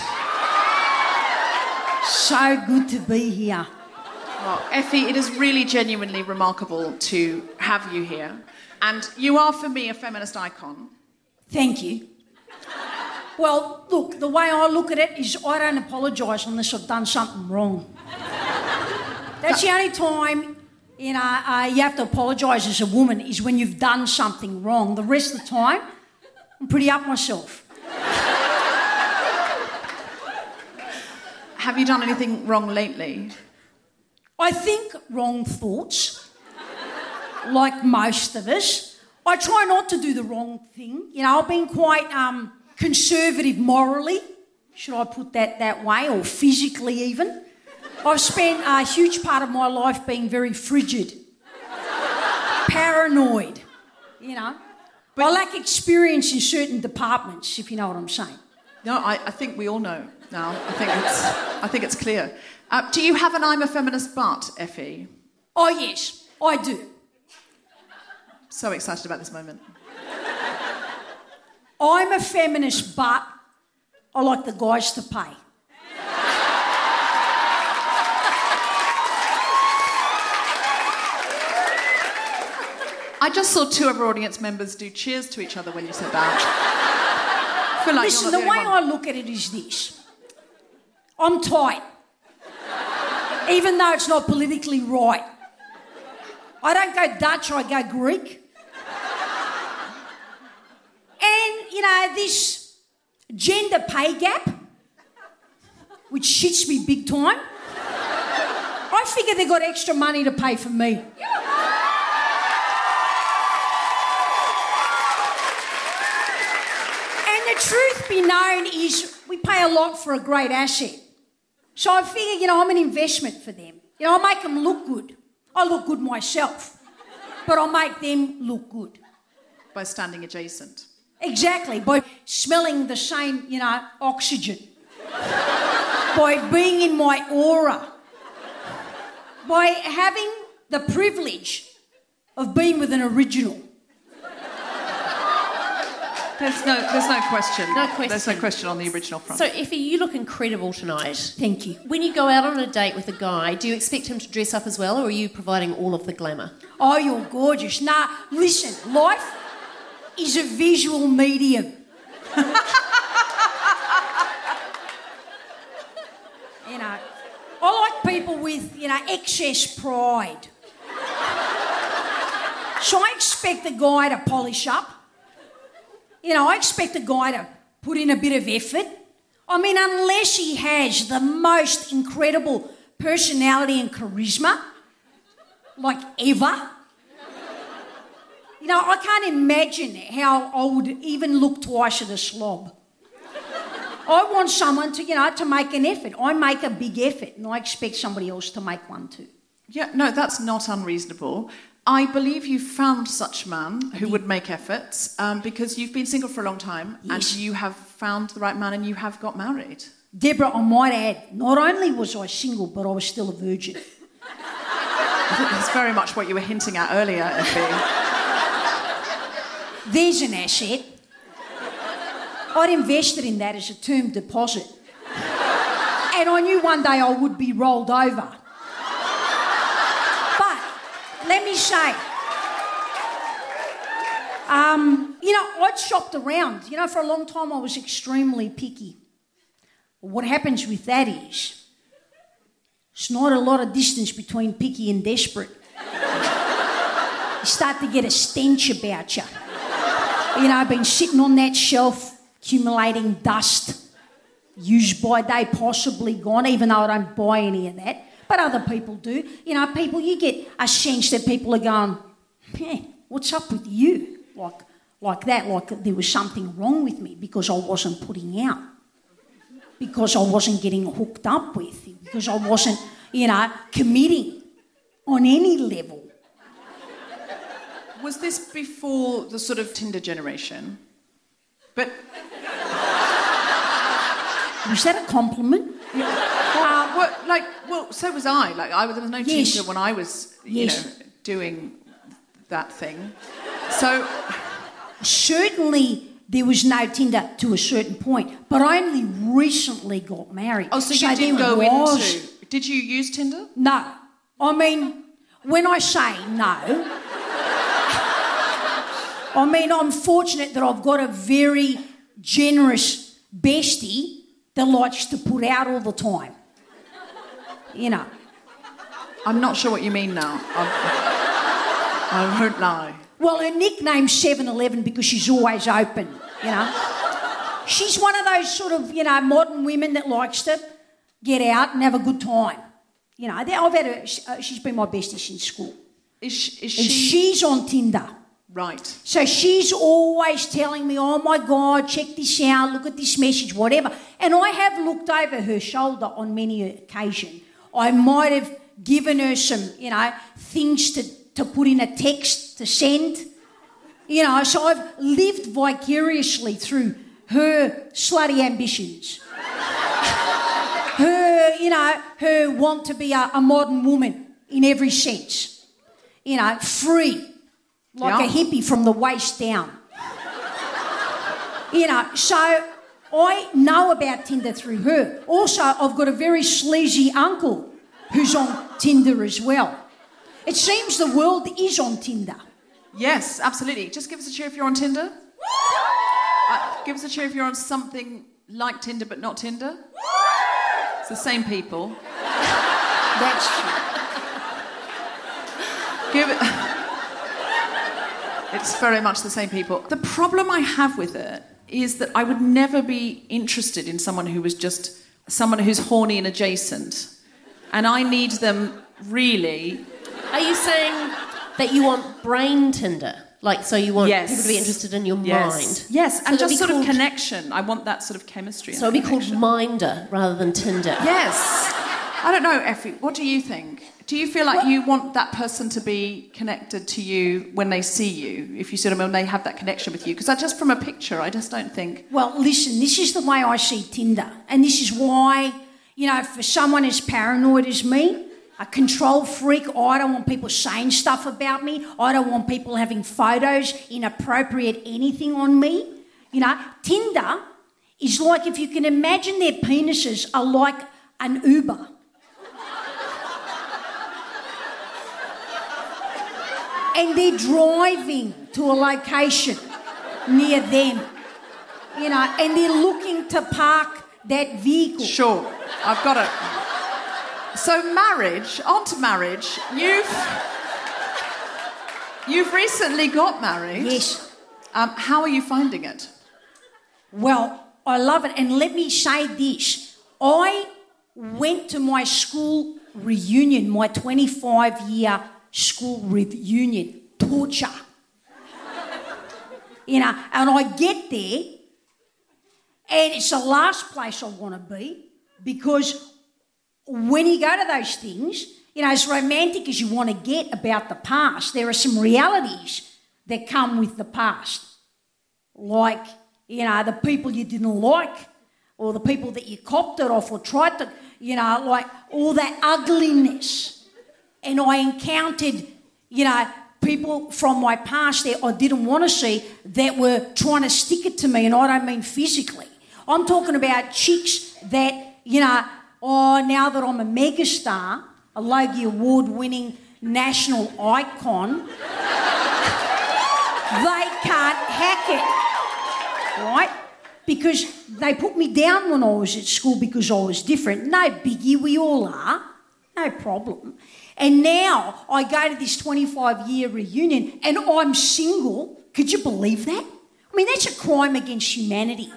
So good to be here. Oh, Effie, it is really genuinely remarkable to have you here. And you are, for me, a feminist icon. Thank you. Well, look, the way I look at it is I don't apologise unless I've done something wrong. That's the only time, you have to apologise as a woman is when you've done something wrong. The rest of the time, I'm pretty up myself. Have you done anything wrong lately? I think wrong thoughts, like most of us. I try not to do the wrong thing. You know, I've been quite conservative morally, should I put that way, or physically even. I've spent a huge part of my life being very frigid, paranoid, you know. But I lack experience in certain departments, if you know what I'm saying. No, I think we all know now. I think it's clear. Do you have an I'm a feminist but, Effie? Oh, yes, I do. So excited about this moment. I'm a feminist, but I like the guys to pay. I just saw two of our audience members do cheers to each other when you said that. I feel like listen, you're the not way I look at it is this. I'm tight. Even though it's not politically right. I don't go Dutch, I go Greek. And, you know, this gender pay gap, which shits me big time, I figure they got extra money to pay for me. And the truth be known is we pay a lot for a great asset. So I figure, you know, I'm an investment for them. You know, I make them look good. I look good myself, but I'll make them look good. By standing adjacent. Exactly, by smelling the same, you know, oxygen. By being in my aura. By having the privilege of being with an original. There's no question. No question. There's no question on the original front. So, Effie, you look incredible tonight. Thank you. When you go out on a date with a guy, do you expect him to dress up as well, or are you providing all of the glamour? Oh, you're gorgeous. Nah, listen, life is a visual medium. You know, I like people with, excess pride. So I expect the guy to polish up. I expect the guy to put in a bit of effort. I mean, unless he has the most incredible personality and charisma, like ever. I can't imagine how I would even look twice at a slob. I want someone to make an effort. I make a big effort and I expect somebody else to make one too. Yeah, no, that's not unreasonable. I believe you found such a man who would make efforts because you've been single for a long time and you have found the right man and you have got married. Deborah, I might add, not only was I single, but I was still a virgin. I think that's very much what you were hinting at earlier, Effie. There's an asset. I'd invested in that as a term deposit. And I knew one day I would be rolled over. But let me say, I'd shopped around. For a long time I was extremely picky. But what happens with that is, it's not a lot of distance between picky and desperate. You start to get a stench about you. I've been sitting on that shelf accumulating dust, used by day, possibly gone, even though I don't buy any of that. But other people do. You get a sense that people are going, what's up with you? Like that, like there was something wrong with me because I wasn't putting out. Because I wasn't getting hooked up with. Because I wasn't, committing on any level. Was this before the sort of Tinder generation? But... Was that a compliment? So was I. There was no Tinder when I was, doing that thing. So... Certainly there was no Tinder to a certain point, but I only recently got married. Oh, so you didn't go into... Did you use Tinder? No. I mean, when I say no... I'm fortunate that I've got a very generous bestie that likes to put out all the time. I'm not sure what you mean now. I won't lie. Well, her nickname's 7-Eleven because she's always open, She's one of those sort of, modern women that likes to get out and have a good time. I've had her, she's been my bestie since school. Is she... And she's on Tinder. Right. So she's always telling me, oh my God, check this out, look at this message, whatever. And I have looked over her shoulder on many occasions. I might have given her some, things to put in a text to send. So I've lived vicariously through her slutty ambitions. Her want to be a modern woman in every sense. Free. Like a hippie from the waist down. So I know about Tinder through her. Also, I've got a very sleazy uncle who's on Tinder as well. It seems the world is on Tinder. Yes, absolutely. Just give us a cheer if you're on Tinder. Give us a cheer if you're on something like Tinder but not Tinder. It's the same people. That's true. It's very much the same people. The problem I have with it is that I would never be interested in someone who was just someone who's horny and adjacent. And I need them really... Are you saying that you want brain Tinder? So you want people to be interested in your mind? Yes, and just sort of connection. I want that sort of chemistry. So it'd be called Minder rather than Tinder. Yes. I don't know, Effie, what do you think? Do you feel like you want that person to be connected to you when they see you, if you sort of when they have that connection with you? Because just from a picture, I just don't think... Well, listen, this is the way I see Tinder. And this is why, for someone as paranoid as me, a control freak, I don't want people saying stuff about me. I don't want people having photos, inappropriate anything on me. Tinder is like, if you can imagine their penises are like an Uber. And they're driving to a location. near them. You know, and they're looking to park that vehicle. Sure, I've got it. So marriage, on to marriage. You've recently got married. Yes. How are you finding it? Well, I love it. And let me say this. I went to my school reunion, my 25-year school reunion. Torture. You know, and I get there, and it's the last place I want to be, because when you go to those things, you know, as romantic as you want to get about the past, there are some realities that come with the past. Like, you know, the people you didn't like, or the people that you copped it off or tried to, you know, like all that ugliness. And I encountered, you know, people from my past that I didn't want to see that were trying to stick it to me, and I don't mean physically. I'm talking about chicks that, you know, now that I'm a megastar, a Logie Award-winning national icon, they can't hack it, right? Because they put me down when I was at school because I was different. No biggie, we all are. No problem. And now I go to this 25-year reunion and I'm single. Could you believe that? I mean, that's a crime against humanity.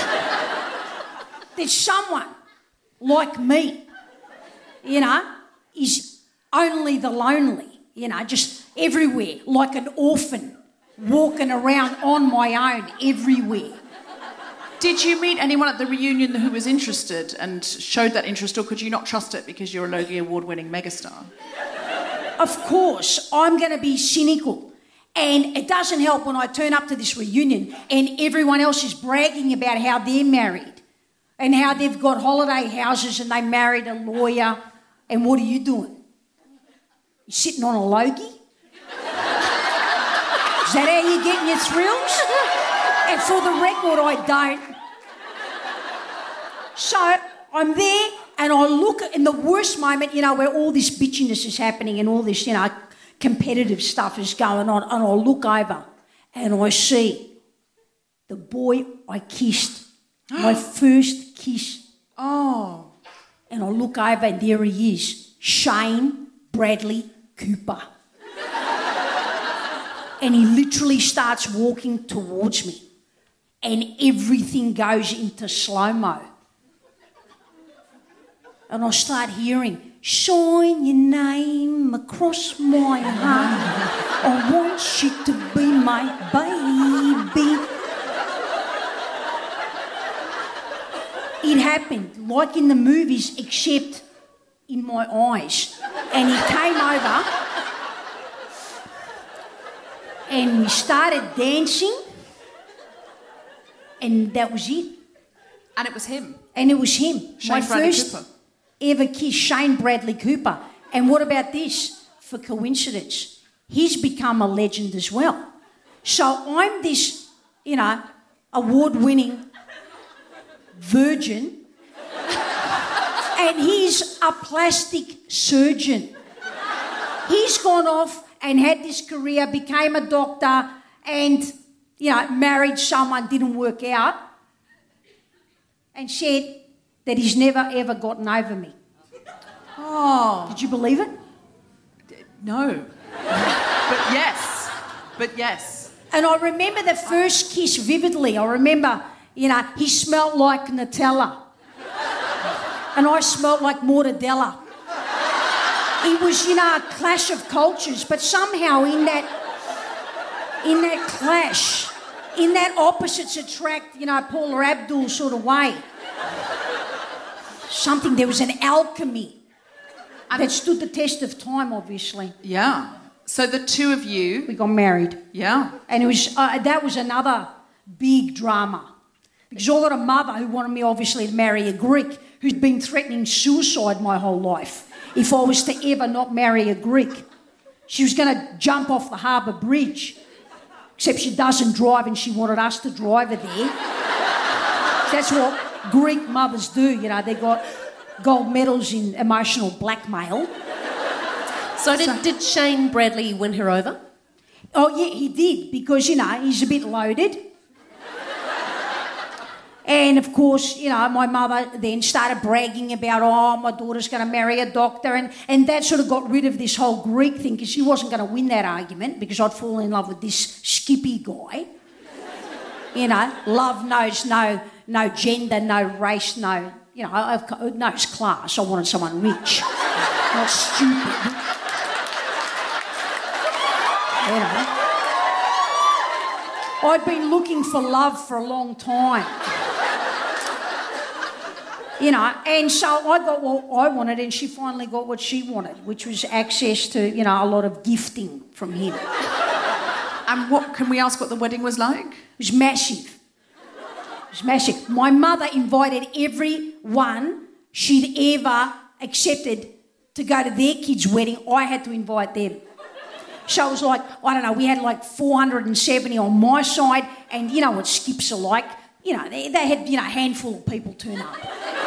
That someone like me, you know, is only the lonely, you know, just everywhere, like an orphan, walking around on my own everywhere. Did you meet anyone at the reunion who was interested and showed that interest, or could you not trust it because you're a Logie Award-winning megastar? Of course, I'm going to be cynical. And it doesn't help when I turn up to this reunion and everyone else is bragging about how they're married and how they've got holiday houses and they married a lawyer. And what are you doing? You sitting on a Logie? Is that how you're getting your thrills? And for the record, I don't. So I'm there and I look in the worst moment, you know, where all this bitchiness is happening and all this, you know, competitive stuff is going on, and I look over and I see the boy I kissed, my first kiss. Oh. And I look over and there he is, Shane Bradley Cooper. And he literally starts walking towards me. And everything goes into slow-mo. And I start hearing, sign your name across my heart. I want you to be my baby. It happened like in the movies, except in my eyes. And he came over and we started dancing. And that was it. And it was him? And it was him. Shane Bradley Cooper. Ever kiss, Shane Bradley Cooper. And what about this? For coincidence, he's become a legend as well. So I'm this, you know, award-winning virgin, and he's a plastic surgeon. He's gone off and had this career, became a doctor, and, you know, married someone, didn't work out, and said that he's never, ever gotten over me. Oh. Did you believe it? No. But yes. But yes. And I remember the first kiss vividly. I remember, you know, he smelled like Nutella. And I smelled like mortadella. It was, you know, a clash of cultures, but somehow in that clash, in that opposites attract, you know, Paula Abdul sort of way, there was an alchemy that stood the test of time, obviously. Yeah. So the two of you... We got married. Yeah. And it was that was another big drama. Because I got a mother who wanted me, obviously, to marry a Greek who's been threatening suicide my whole life if I was to ever not marry a Greek. She was going to jump off the Harbour Bridge, except she doesn't drive and she wanted us to drive her there. That's what Greek mothers do, you know, they got gold medals in emotional blackmail. So did Shane Bradley win her over? Oh, yeah, he did, because, you know, he's a bit loaded. And, of course, you know, my mother then started bragging about, my daughter's going to marry a doctor. And that sort of got rid of this whole Greek thing because she wasn't going to win that argument because I'd fallen in love with this Skippy guy. You know, love knows no gender, no race, no, you know, knows class. I wanted someone rich, not stupid. You know. I'd been looking for love for a long time. You know, and so I got what I wanted and she finally got what she wanted, which was access to, you know, a lot of gifting from him. And what can we ask what the wedding was like? It was massive. It was massive. My mother invited everyone she'd ever accepted to go to their kid's wedding. I had to invite them. So it was like, I don't know, we had like 470 on my side, and you know what skips are like. You know, they had, you know, a handful of people turn up.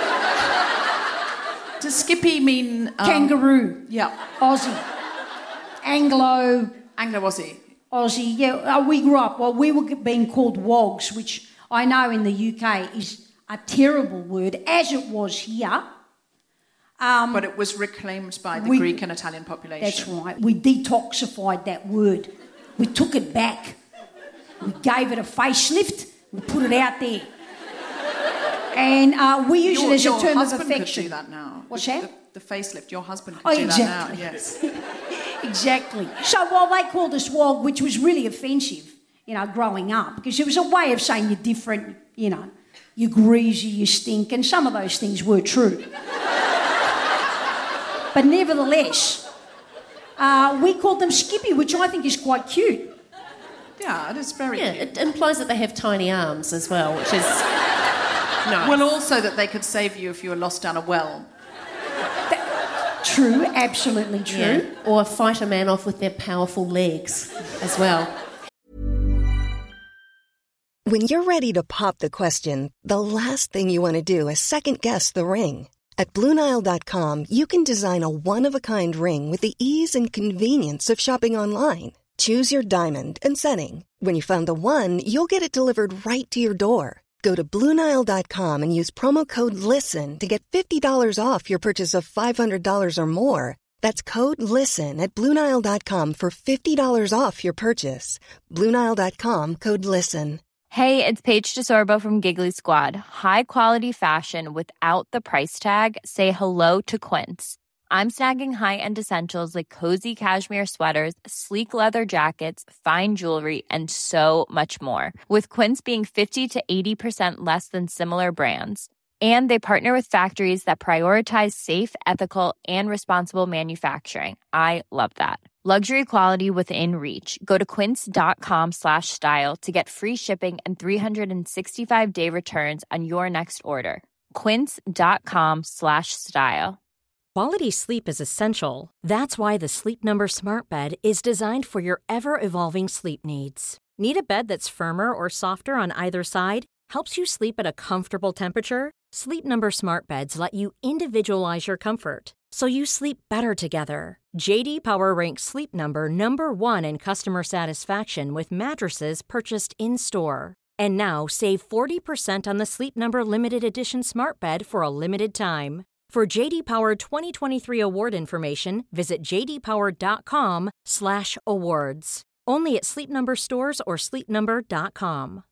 Does Skippy mean... Kangaroo. Yeah. Aussie. Anglo-Aussie. Aussie, yeah. We grew up, well, we were being called wogs, which I know in the UK is a terrible word, as it was here. But it was reclaimed by the Greek and Italian population. That's right. We detoxified that word. We took it back. We gave it a facelift. We put it out there. And we use it as a term of affection. Your husband could do that now. What's that? The facelift. Your husband could do that now, yes. Exactly. So while they called us wog, which was really offensive, you know, growing up, because it was a way of saying you're different, you know, you're greasy, you stink, and some of those things were true. But nevertheless, we called them Skippy, which I think is quite cute. Yeah, it is very cute. It implies that they have tiny arms as well, which is nice. Well, also that they could save you if you were lost down a well. True, absolutely true. Yeah. Or fight a man off with their powerful legs as well. When you're ready to pop the question, the last thing you want to do is second-guess the ring. At BlueNile.com, you can design a one-of-a-kind ring with the ease and convenience of shopping online. Choose your diamond and setting. When you find the one, you'll get it delivered right to your door. Go to BlueNile.com and use promo code LISTEN to get $50 off your purchase of $500 or more. That's code LISTEN at BlueNile.com for $50 off your purchase. BlueNile.com, code LISTEN. Hey, it's Paige DeSorbo from Giggly Squad. High quality fashion without the price tag. Say hello to Quince. I'm snagging high-end essentials like cozy cashmere sweaters, sleek leather jackets, fine jewelry, and so much more. With Quince being 50 to 80% less than similar brands. And they partner with factories that prioritize safe, ethical, and responsible manufacturing. I love that. Luxury quality within reach. Go to quince.com/style to get free shipping and 365-day returns on your next order. Quince.com/style. Quality sleep is essential. That's why the Sleep Number Smart Bed is designed for your ever-evolving sleep needs. Need a bed that's firmer or softer on either side? Helps you sleep at a comfortable temperature? Sleep Number Smart Beds let you individualize your comfort, so you sleep better together. J.D. Power ranks Sleep Number number 1 in customer satisfaction with mattresses purchased in-store. And now, save 40% on the Sleep Number Limited Edition Smart Bed for a limited time. For J.D. Power 2023 award information, visit jdpower.com/awards. Only at Sleep Number stores or sleepnumber.com.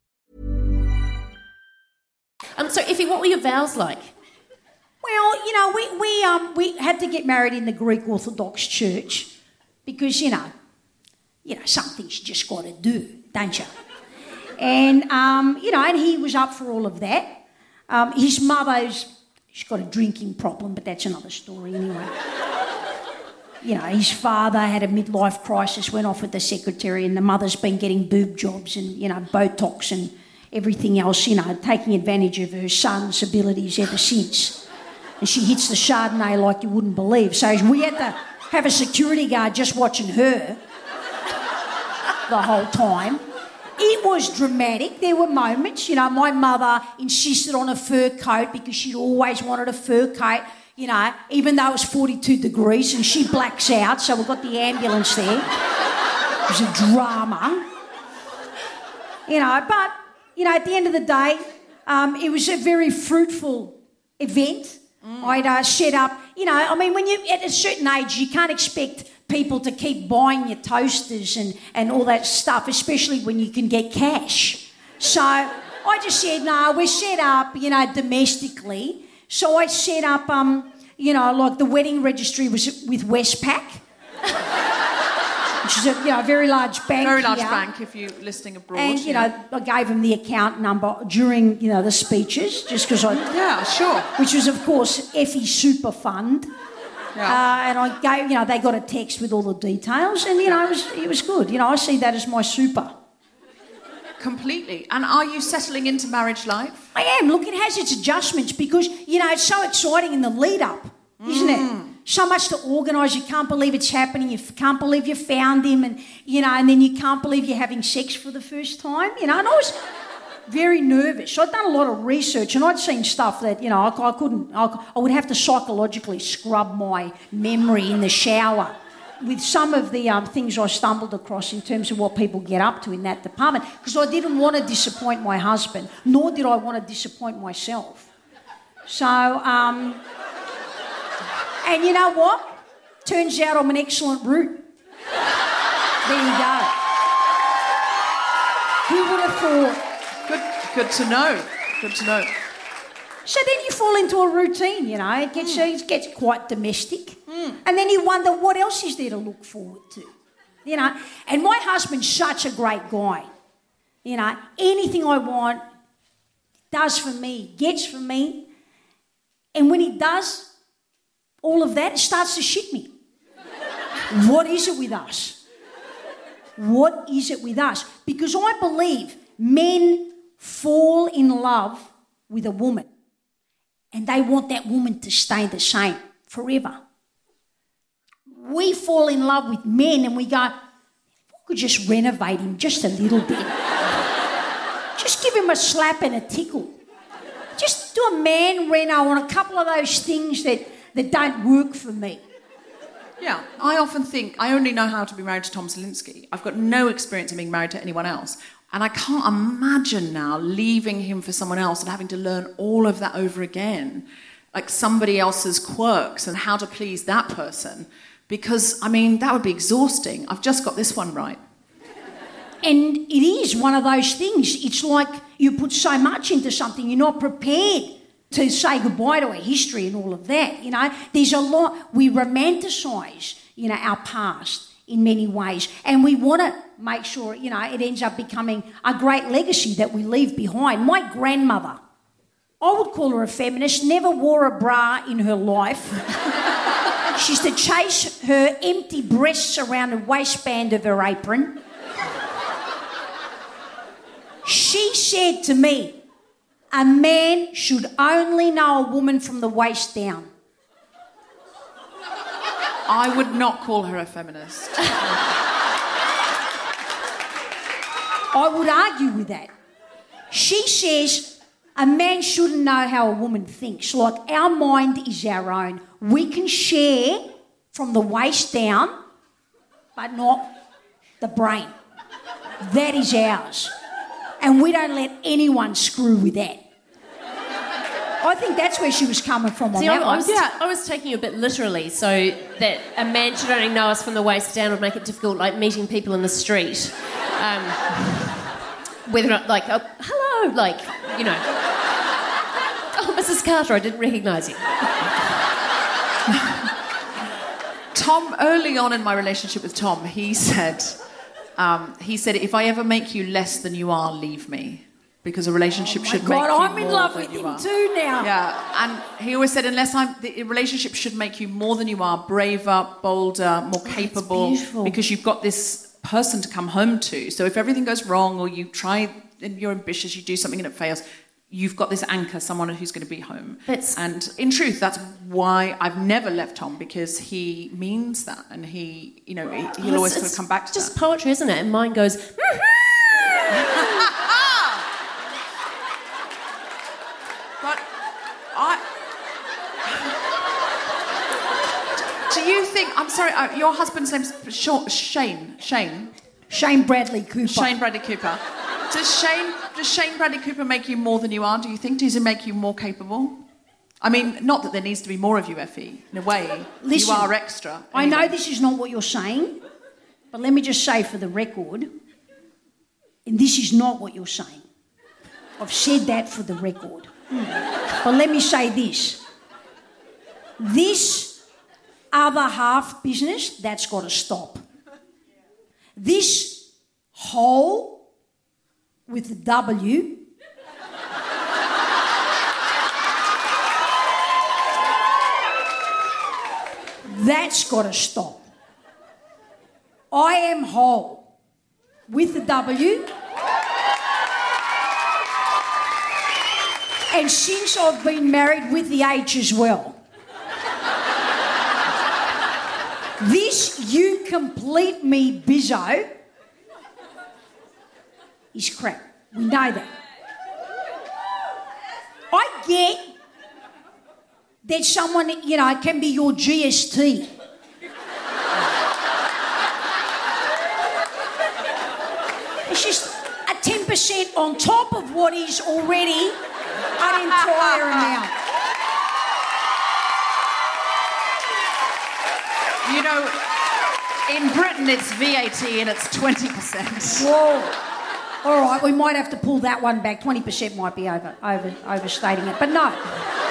So, Effie, what were your vows like? Well, you know, we had to get married in the Greek Orthodox Church because, you know, some things you just got to do, don't you? And, you know, and he was up for all of that. His mother's... She's got a drinking problem, but that's another story anyway. You know, his father had a midlife crisis, went off with the secretary, and the mother's been getting boob jobs and, you know, Botox and everything else, you know, taking advantage of her son's abilities ever since. And she hits the Chardonnay like you wouldn't believe. So we had to have a security guard just watching her the whole time. It was dramatic. There were moments, you know, my mother insisted on a fur coat because she'd always wanted a fur coat, you know, even though it was 42 degrees and she blacks out, so we got the ambulance there. It was a drama. You know, but, you know, at the end of the day, It was a very fruitful event. I'd set up, when you're at a certain age, you can't expect people to keep buying your toasters and all that stuff, especially when you can get cash. So I just said, no, we're set up, domestically. So I set up, like the wedding registry was with Westpac, which is a very large bank. Very large bank if you're listening abroad. And, I gave them the account number during, the speeches, just because I... Yeah, sure. Which was, of course, Effie Super Fund. Yeah. And I gave, they got a text with all the details, and, it was good. I see that as my super. Completely. And are you settling into marriage life? I am. Look, it has its adjustments because, it's so exciting in the lead-up, isn't it? So much to organise. You can't believe it's happening. You can't believe you found him, and, and then you can't believe you're having sex for the first time, And I was very nervous. So I'd done a lot of research, and I'd seen stuff that, I couldn't... I would have to psychologically scrub my memory in the shower with some of the things I stumbled across in terms of what people get up to in that department, because I didn't want to disappoint my husband, nor did I want to disappoint myself. So, and you know what? Turns out I'm an excellent route. There you go. Who would have thought? Good to know. Good to know. So then you fall into a routine, It gets quite domestic. And then you wonder what else is there to look forward to, And my husband's such a great guy. Anything I want, does for me, gets for me. And when he does all of that, it starts to shit me. What is it with us? What is it with us? Because I believe men fall in love with a woman and they want that woman to stay the same forever. We fall in love with men and we go, if we could just renovate him just a little bit. Just give him a slap and a tickle. Just do a man reno on a couple of those things that don't work for me. Yeah, I often think I only know how to be married to Tom Salinsky. I've got no experience in being married to anyone else. And I can't imagine now leaving him for someone else and having to learn all of that over again, like somebody else's quirks and how to please that person. Because, that would be exhausting. I've just got this one right. And it is one of those things. It's like you put so much into something, you're not prepared to say goodbye to a history and all of that, There's a lot, we romanticise, our past in many ways. And we want to make sure, it ends up becoming a great legacy that we leave behind. My grandmother, I would call her a feminist, never wore a bra in her life. She used to chase her empty breasts around the waistband of her apron. She said to me, a man should only know a woman from the waist down. I would not call her a feminist. I would argue with that. She says a man shouldn't know how a woman thinks. Like, our mind is our own. We can share from the waist down, but not the brain. That is ours. And we don't let anyone screw with that. I think that's where she was coming from on that one. I was taking you a bit literally, so that a man should only know us from the waist down would make it difficult, like meeting people in the street. Whether or not, like, oh, hello, like, oh, Mrs. Carter, I didn't recognise you. Tom, early on in my relationship with Tom, he said, if I ever make you less than you are, leave me. Because a relationship should make you more I'm in love with him too now. Yeah, and he always said, the relationship should make you more than you are, braver, bolder, more capable, because you've got this person to come home to. So if everything goes wrong or you try and you're ambitious, you do something and it fails, you've got this anchor, someone who's going to be home. And in truth, that's why I've never left Tom, because he means that, and he'll always sort of come back to that. It's just poetry, isn't it? And mine goes... Do you think... I'm sorry, your husband's name's Shane. Shane Bradley Cooper. Shane Bradley Cooper. Does Shane Bradley Cooper make you more than you are, do you think? Does he make you more capable? I mean, not that there needs to be more of you, Effie. In a way, Listen, you are extra. Anyway. I know this is not what you're saying, but let me just say for the record, and this is not what you're saying. I've said that for the record. But let me say this. This other half business, that's got to stop. This hole with the W... that's got to stop. I am whole with the W. And since I've been married with the H as well. This "you complete me, bizzo" is crap. We know that. I get that someone, can be your GST. It's just a 10% on top of what is already an entire amount. You know, in Britain it's VAT and it's 20%. Whoa. All right, we might have to pull that one back. 20% might be overstating it, but no.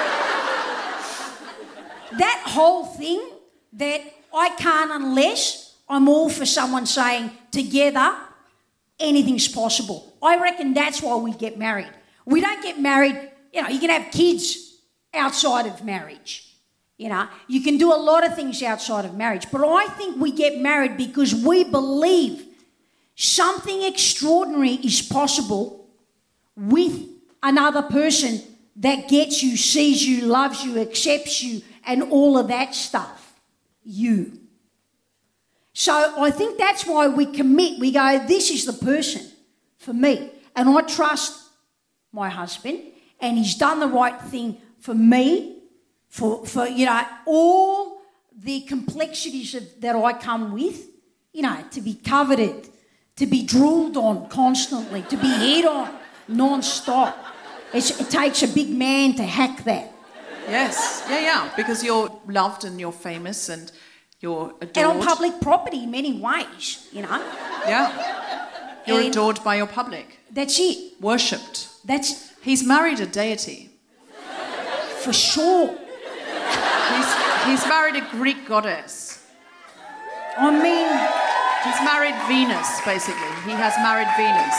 That whole thing that I can't unless I'm all for someone saying together anything's possible. I reckon that's why we get married. We don't get married, you can have kids outside of marriage. You can do a lot of things outside of marriage. But I think we get married because we believe something extraordinary is possible with another person that gets you, sees you, loves you, accepts you, and all of that stuff. You. So I think that's why we commit. We go, this is the person for me. And I trust my husband, and he's done the right thing for me, for all the complexities that I come with, to be coveted, to be drooled on constantly, to be hit on non-stop. It takes a big man to hack that. Yes, yeah, because you're loved and you're famous and you're adored. And on public property in many ways, Yeah. You're adored by your public. That's it. Worshipped. He's married a deity. For sure. He's married a Greek goddess. I mean... He's married Venus, basically. He has married Venus.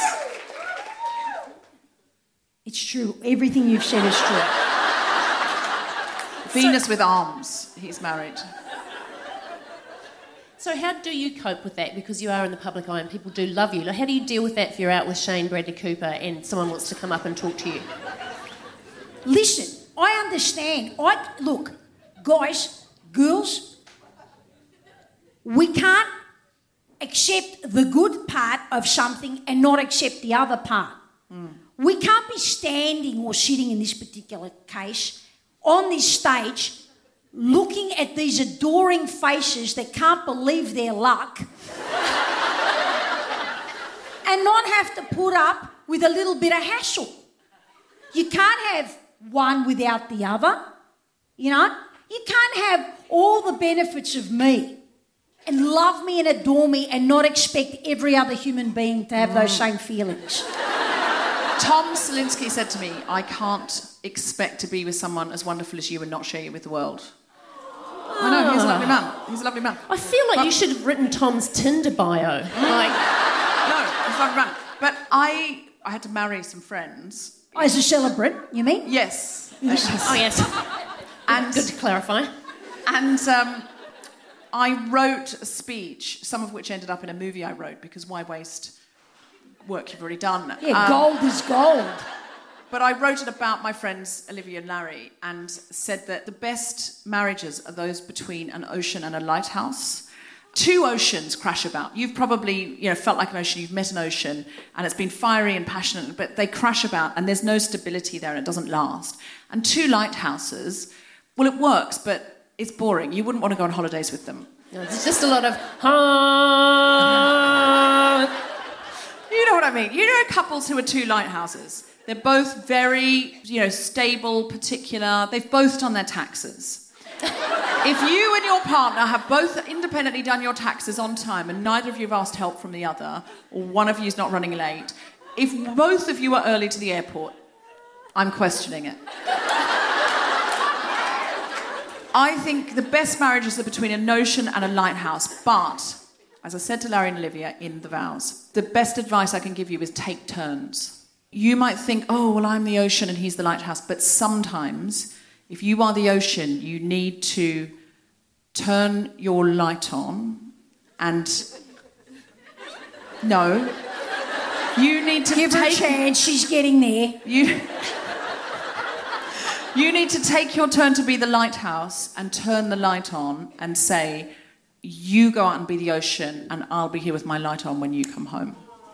It's true. Everything you've said is true. Venus with arms, he's married. So how do you cope with that? Because you are in the public eye and people do love you. How do you deal with that if you're out with Shane Bradley Cooper and someone wants to come up and talk to you? Listen, I understand. Look, guys, girls, we can't accept the good part of something and not accept the other part. We can't be standing or sitting in this particular case on this stage looking at these adoring faces that can't believe their luck and not have to put up with a little bit of hassle. You can't have one without the other, You can't have all the benefits of me and love me and adore me and not expect every other human being to have those same feelings. Tom Salinsky said to me, I can't expect to be with someone as wonderful as you and not share you with the world. I know, he's a lovely man. He's a lovely man. I feel like you should have written Tom's Tinder bio. No, he's a lovely man. But I had to marry some friends. As a celebrant, you mean? Yes. Oh, yes. And good to clarify. And I wrote a speech, some of which ended up in a movie I wrote, because why waste work you've already done? Yeah, gold is gold. But I wrote it about my friends Olivia and Larry and said that the best marriages are those between an ocean and a lighthouse. Two oceans crash about. You've probably felt like an ocean, you've met an ocean, and it's been fiery and passionate, but they crash about and there's no stability there and it doesn't last. And two lighthouses, well, it works, but it's boring. You wouldn't want to go on holidays with them. No, it's just a lot of... You know what I mean? You know couples who are two lighthouses. They're both very, stable, particular. They've both done their taxes. If you and your partner have both independently done your taxes on time and neither of you have asked help from the other, or one of you is not running late, if both of you are early to the airport, I'm questioning it. I think the best marriages are between an ocean and a lighthouse, but, as I said to Larry and Olivia in the vows, the best advice I can give you is take turns. You might think, oh, well, I'm the ocean and he's the lighthouse, but sometimes, if you are the ocean, you need to turn your light on and... No. You need to give her a chance, she's getting there. You need to take your turn to be the lighthouse and turn the light on and say, you go out and be the ocean and I'll be here with my light on when you come home.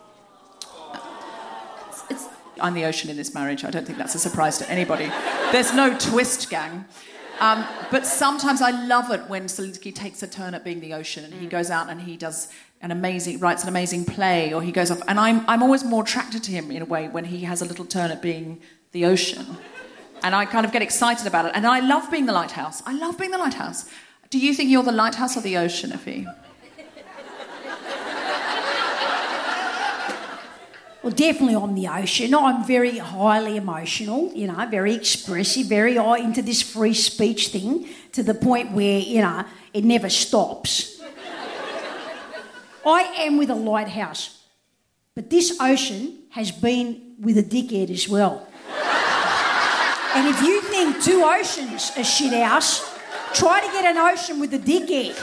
I'm the ocean in this marriage. I don't think that's a surprise to anybody. There's no twist, gang. But sometimes I love it when Zelinsky takes a turn at being the ocean and he goes out and he does writes an amazing play, or he goes off. And I'm always more attracted to him in a way when he has a little turn at being the ocean. And I kind of get excited about it. And I love being the lighthouse. Do you think you're the lighthouse or the ocean, Effie? Well, definitely I'm the ocean. I'm very highly emotional, very expressive, very into this free speech thing, to the point where, it never stops. I am with a lighthouse, but this ocean has been with a dickhead as well. And if you think two oceans are shit house, try to get an ocean with a dickhead.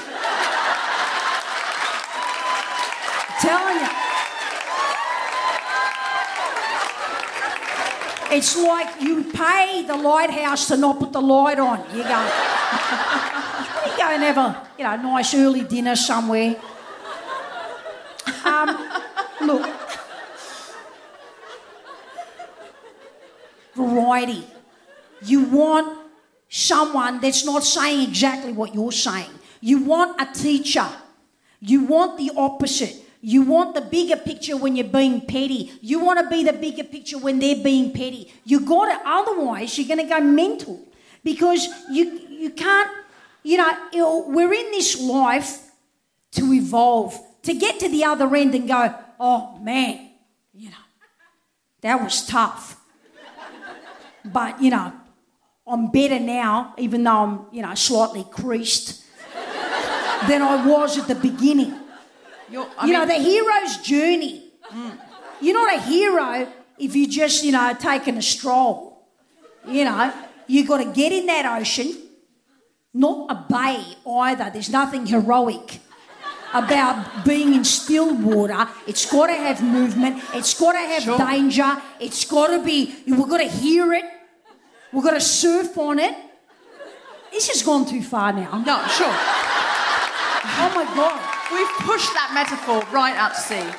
I'm telling you. It's like you pay the lighthouse to not put the light on. You go and have a nice early dinner somewhere. Look, variety. You want someone that's not saying exactly what you're saying. You want a teacher. You want the opposite. You want the bigger picture when you're being petty. You want to be the bigger picture when they're being petty. You got to, otherwise you're going to go mental, because you can't. We're in this life to evolve, to get to the other end and go, oh man, that was tough. But I'm better now, even though I'm slightly creased, than I was at the beginning. The hero's journey. You're not a hero if you just, taking a stroll. You got to get in that ocean, not a bay either. There's nothing heroic about being in still water. It's got to have movement. It's got to have danger. It's got to be, we've got to hear it. We've got to surf on it. This has gone too far now. No, sure. Oh my God. We've pushed that metaphor right out to sea.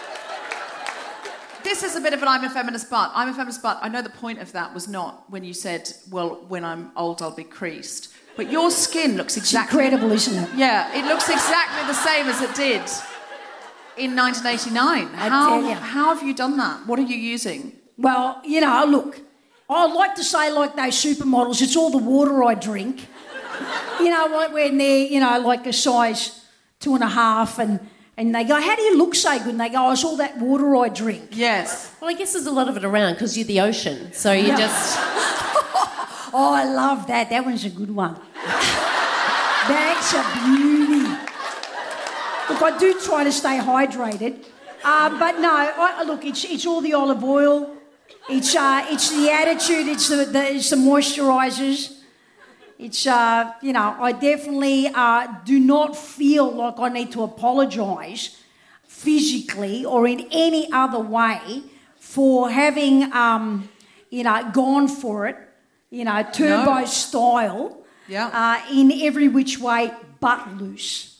This is a bit of an I'm a feminist but. I'm a feminist but. I know the point of that was not when you said, well, when I'm old, I'll be creased. But your skin looks exactly... It's incredible, isn't it? Yeah, it looks exactly the same as it did in 1989. How have you done that? What are you using? Well, look, I like to say, like those supermodels, it's all the water I drink. Like when they're, like a size 2.5 and they go, how do you look so good? And they go, oh, it's all that water I drink. Yes. Well, I guess there's a lot of it around because you're the ocean, so you just... Oh, I love that. That one's a good one. That's a beauty. Look, I do try to stay hydrated. But no, look, it's all the olive oil. It's the attitude. It's the moisturisers. It's, I definitely do not feel like I need to apologise physically or in any other way for having, gone for it, turbo style, in every which way but loose.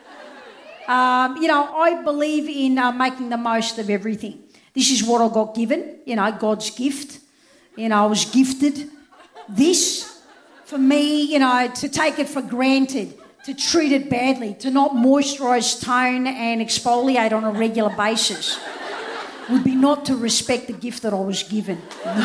I believe in making the most of everything. This is what I got given, God's gift. I was gifted this. For me, to take it for granted, to treat it badly, to not moisturise, tone and exfoliate on a regular basis. would be not to respect the gift that I was given.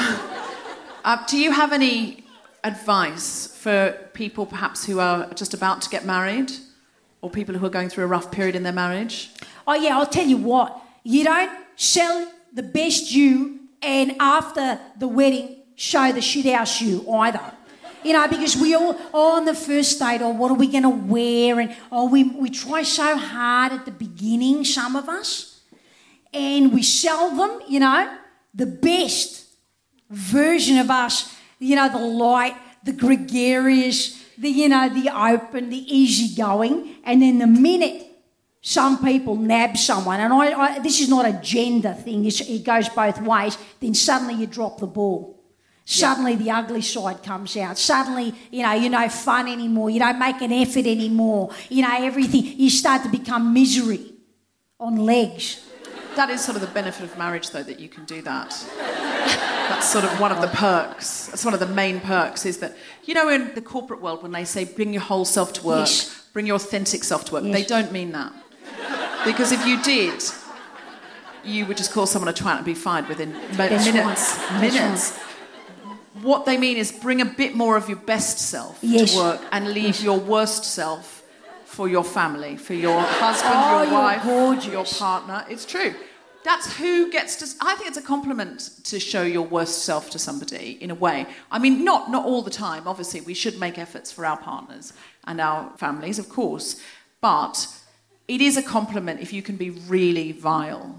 Do you have any advice for people perhaps who are just about to get married or people who are going through a rough period in their marriage? Oh, yeah, I'll tell you what. You don't sell the best you and after the wedding show the shit-house you either. You know, because we all, on the first date, what are we going to wear? And we try so hard at the beginning, some of us, and we sell them, you know, the best version of us, you know, the light, the gregarious, the open, the easygoing, and then the minute some people nab someone, and this is not a gender thing, it goes both ways, then suddenly you drop the ball. Suddenly the ugly side comes out. Suddenly, you're no fun anymore. You don't make an effort anymore. Everything. You start to become misery on legs. That is sort of the benefit of marriage, though, that you can do that. That's sort of one of the perks. That's one of the main perks is that, in the corporate world, when they say bring your whole self to work, yes. Bring your authentic self to work, yes. They don't mean that. Because if you did, you would just call someone a twat and be fired within minutes. Right. What they mean is bring a bit more of your best self yes. to work and leave yes. your worst self for your family, for your husband, your wife, gorgeous. Your partner. It's true. That's who gets to... I think it's a compliment to show your worst self to somebody, in a way. I mean, not all the time. Obviously, we should make efforts for our partners and our families, of course. But it is a compliment if you can be really vile.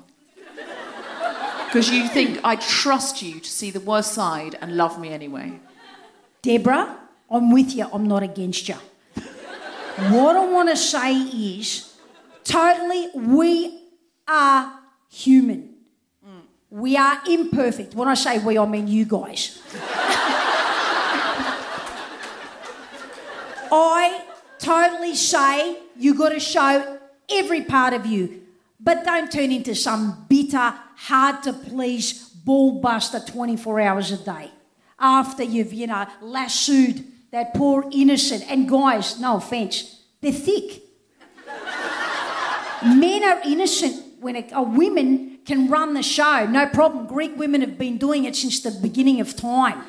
Because you think, I trust you to see the worst side and love me anyway. Deborah, I'm with you. I'm not against you. What I want to say is, totally, we are human. We are imperfect. When I say we, I mean you guys. I totally say you got to show every part of you, but don't turn into some bitter, hard-to-please ball buster 24 hours a day after you've, lassoed that poor innocent. And guys, no offence, they're thick. Men are innocent when women can run the show, no problem. Greek women have been doing it since the beginning of time.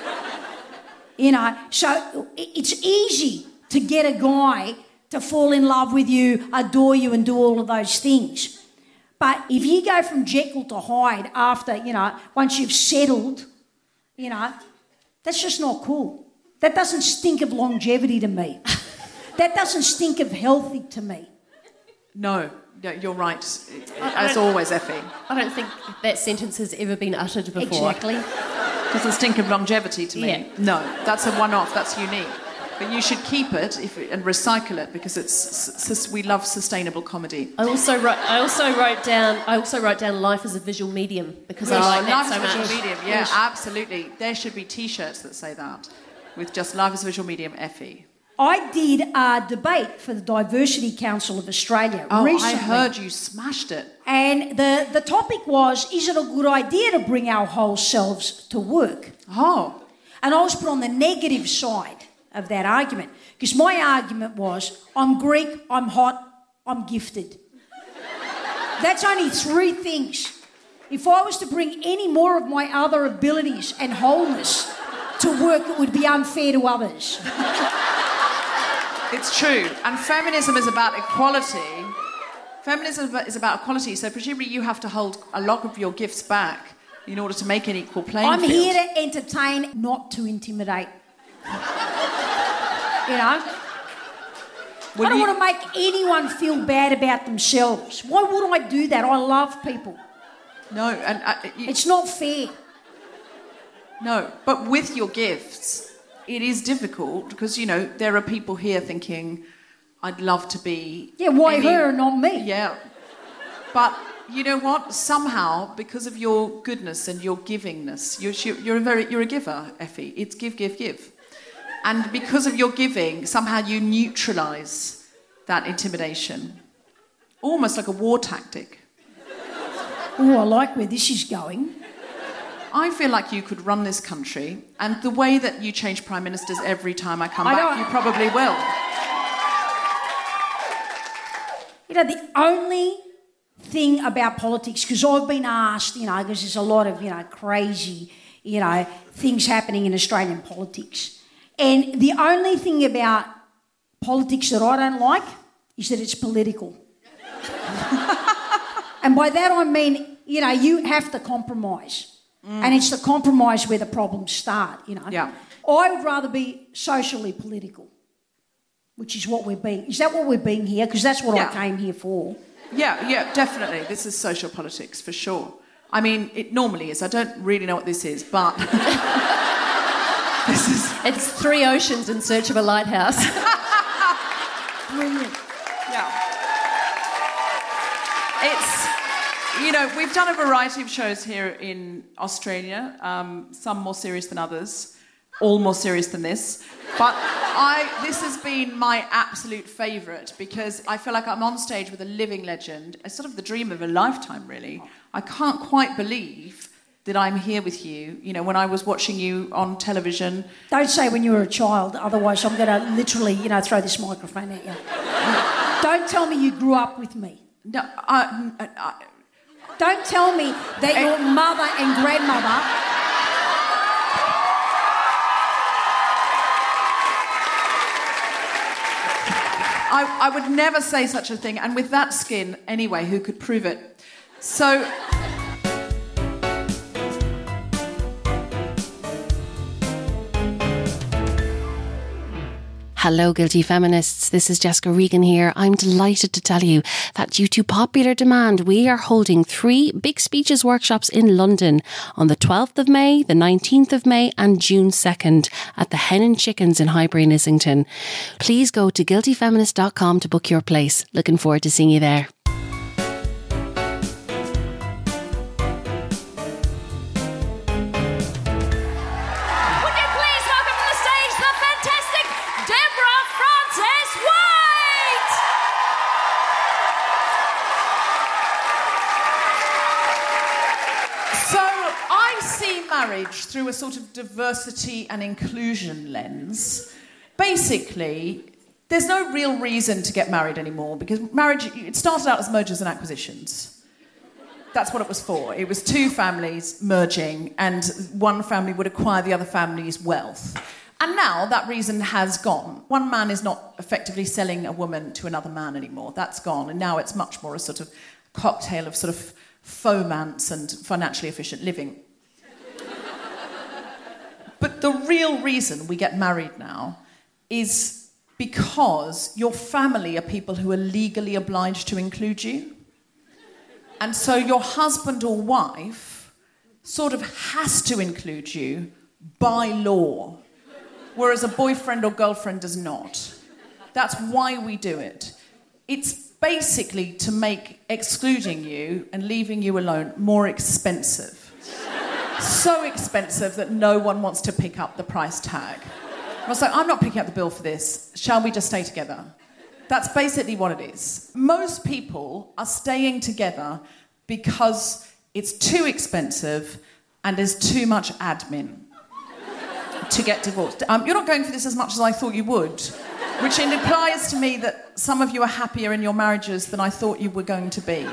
So it's easy to get a guy to fall in love with you, adore you, and do all of those things. But if you go from Jekyll to Hyde after, once you've settled, that's just not cool. That doesn't stink of longevity to me. That doesn't stink of healthy to me. No, you're right. As always, Effie. I don't think that sentence has ever been uttered before. Exactly. Doesn't stink of longevity to me. Yeah. No, that's a one-off. That's unique. But you should keep it and recycle it because we love sustainable comedy. I also wrote down life as a visual medium because I like that so much. Life as a visual medium, yeah, absolutely. There should be T-shirts that say that with just life as a visual medium, Effie. I did a debate for the Diversity Council of Australia recently. I heard you smashed it. And the topic was, is it a good idea to bring our whole selves to work? Oh. And I was put on the negative side of that argument. Because my argument was, I'm Greek, I'm hot, I'm gifted. That's only 3 things. If I was to bring any more of my other abilities and wholeness to work, it would be unfair to others. It's true. And feminism is about equality. Feminism is about equality, so presumably you have to hold a lot of your gifts back in order to make an equal playing field. I'm here to entertain, not to intimidate. I don't want to make anyone feel bad about themselves. Why would I do that? I love people. No, and it's not fair. No, but with your gifts, it is difficult because, there are people here thinking, I'd love to be... Yeah, why her and not me? Yeah. But you know what? Somehow, because of your goodness and your givingness, you're a giver, Effie. It's give, give, give. And because of your giving, somehow you neutralise that intimidation. Almost like a war tactic. Oh, I like where this is going. I feel like you could run this country, and the way that you change prime ministers every time I come back, you probably will. The only thing about politics, because I've been asked, because there's a lot of, crazy, things happening in Australian politics. And the only thing about politics that I don't like is that it's political. And by that I mean, you have to compromise. And it's the compromise where the problems start, Yeah. I would rather be socially political, which is what we're being. Is that what we're being here? Because that's what I came here for. Yeah, definitely. This is social politics, for sure. I mean, it normally is. I don't really know what this is, but... this is... It's three oceans in search of a lighthouse. Brilliant. Yeah. It's... we've done a variety of shows here in Australia, some more serious than others, all more serious than this. But this has been my absolute favourite because I feel like I'm on stage with a living legend. It's sort of the dream of a lifetime, really. I can't quite believe that I'm here with you. When I was watching you on television... Don't say when you were a child, otherwise I'm going to literally, throw this microphone at you. Don't tell me you grew up with me. No, Don't tell me that your mother and grandmother... I would never say such a thing. And with that skin, anyway, who could prove it? So... Hello, Guilty Feminists. This is Jessica Regan here. I'm delighted to tell you that due to popular demand, we are holding 3 big speeches workshops in London on the 12th of May, the 19th of May and June 2nd at the Hen and Chickens in Highbury in Islington. Please go to guiltyfeminist.com to book your place. Looking forward to seeing you there. Through a sort of diversity and inclusion lens. Basically, there's no real reason to get married anymore because marriage, it started out as mergers and acquisitions. That's what it was for. It was 2 families merging and one family would acquire the other family's wealth. And now that reason has gone. One man is not effectively selling a woman to another man anymore. That's gone. And now it's much more a sort of cocktail of sort of fomance and financially efficient living. But the real reason we get married now is because your family are people who are legally obliged to include you. And so your husband or wife sort of has to include you by law, whereas a boyfriend or girlfriend does not. That's why we do it. It's basically to make excluding you and leaving you alone more expensive. So expensive that no one wants to pick up the price tag. I was like, I'm not picking up the bill for this. Shall we just stay together? That's basically what it is. Most people are staying together because it's too expensive and there's too much admin to get divorced. You're not going for this as much as I thought you would, which implies to me that some of you are happier in your marriages than I thought you were going to be.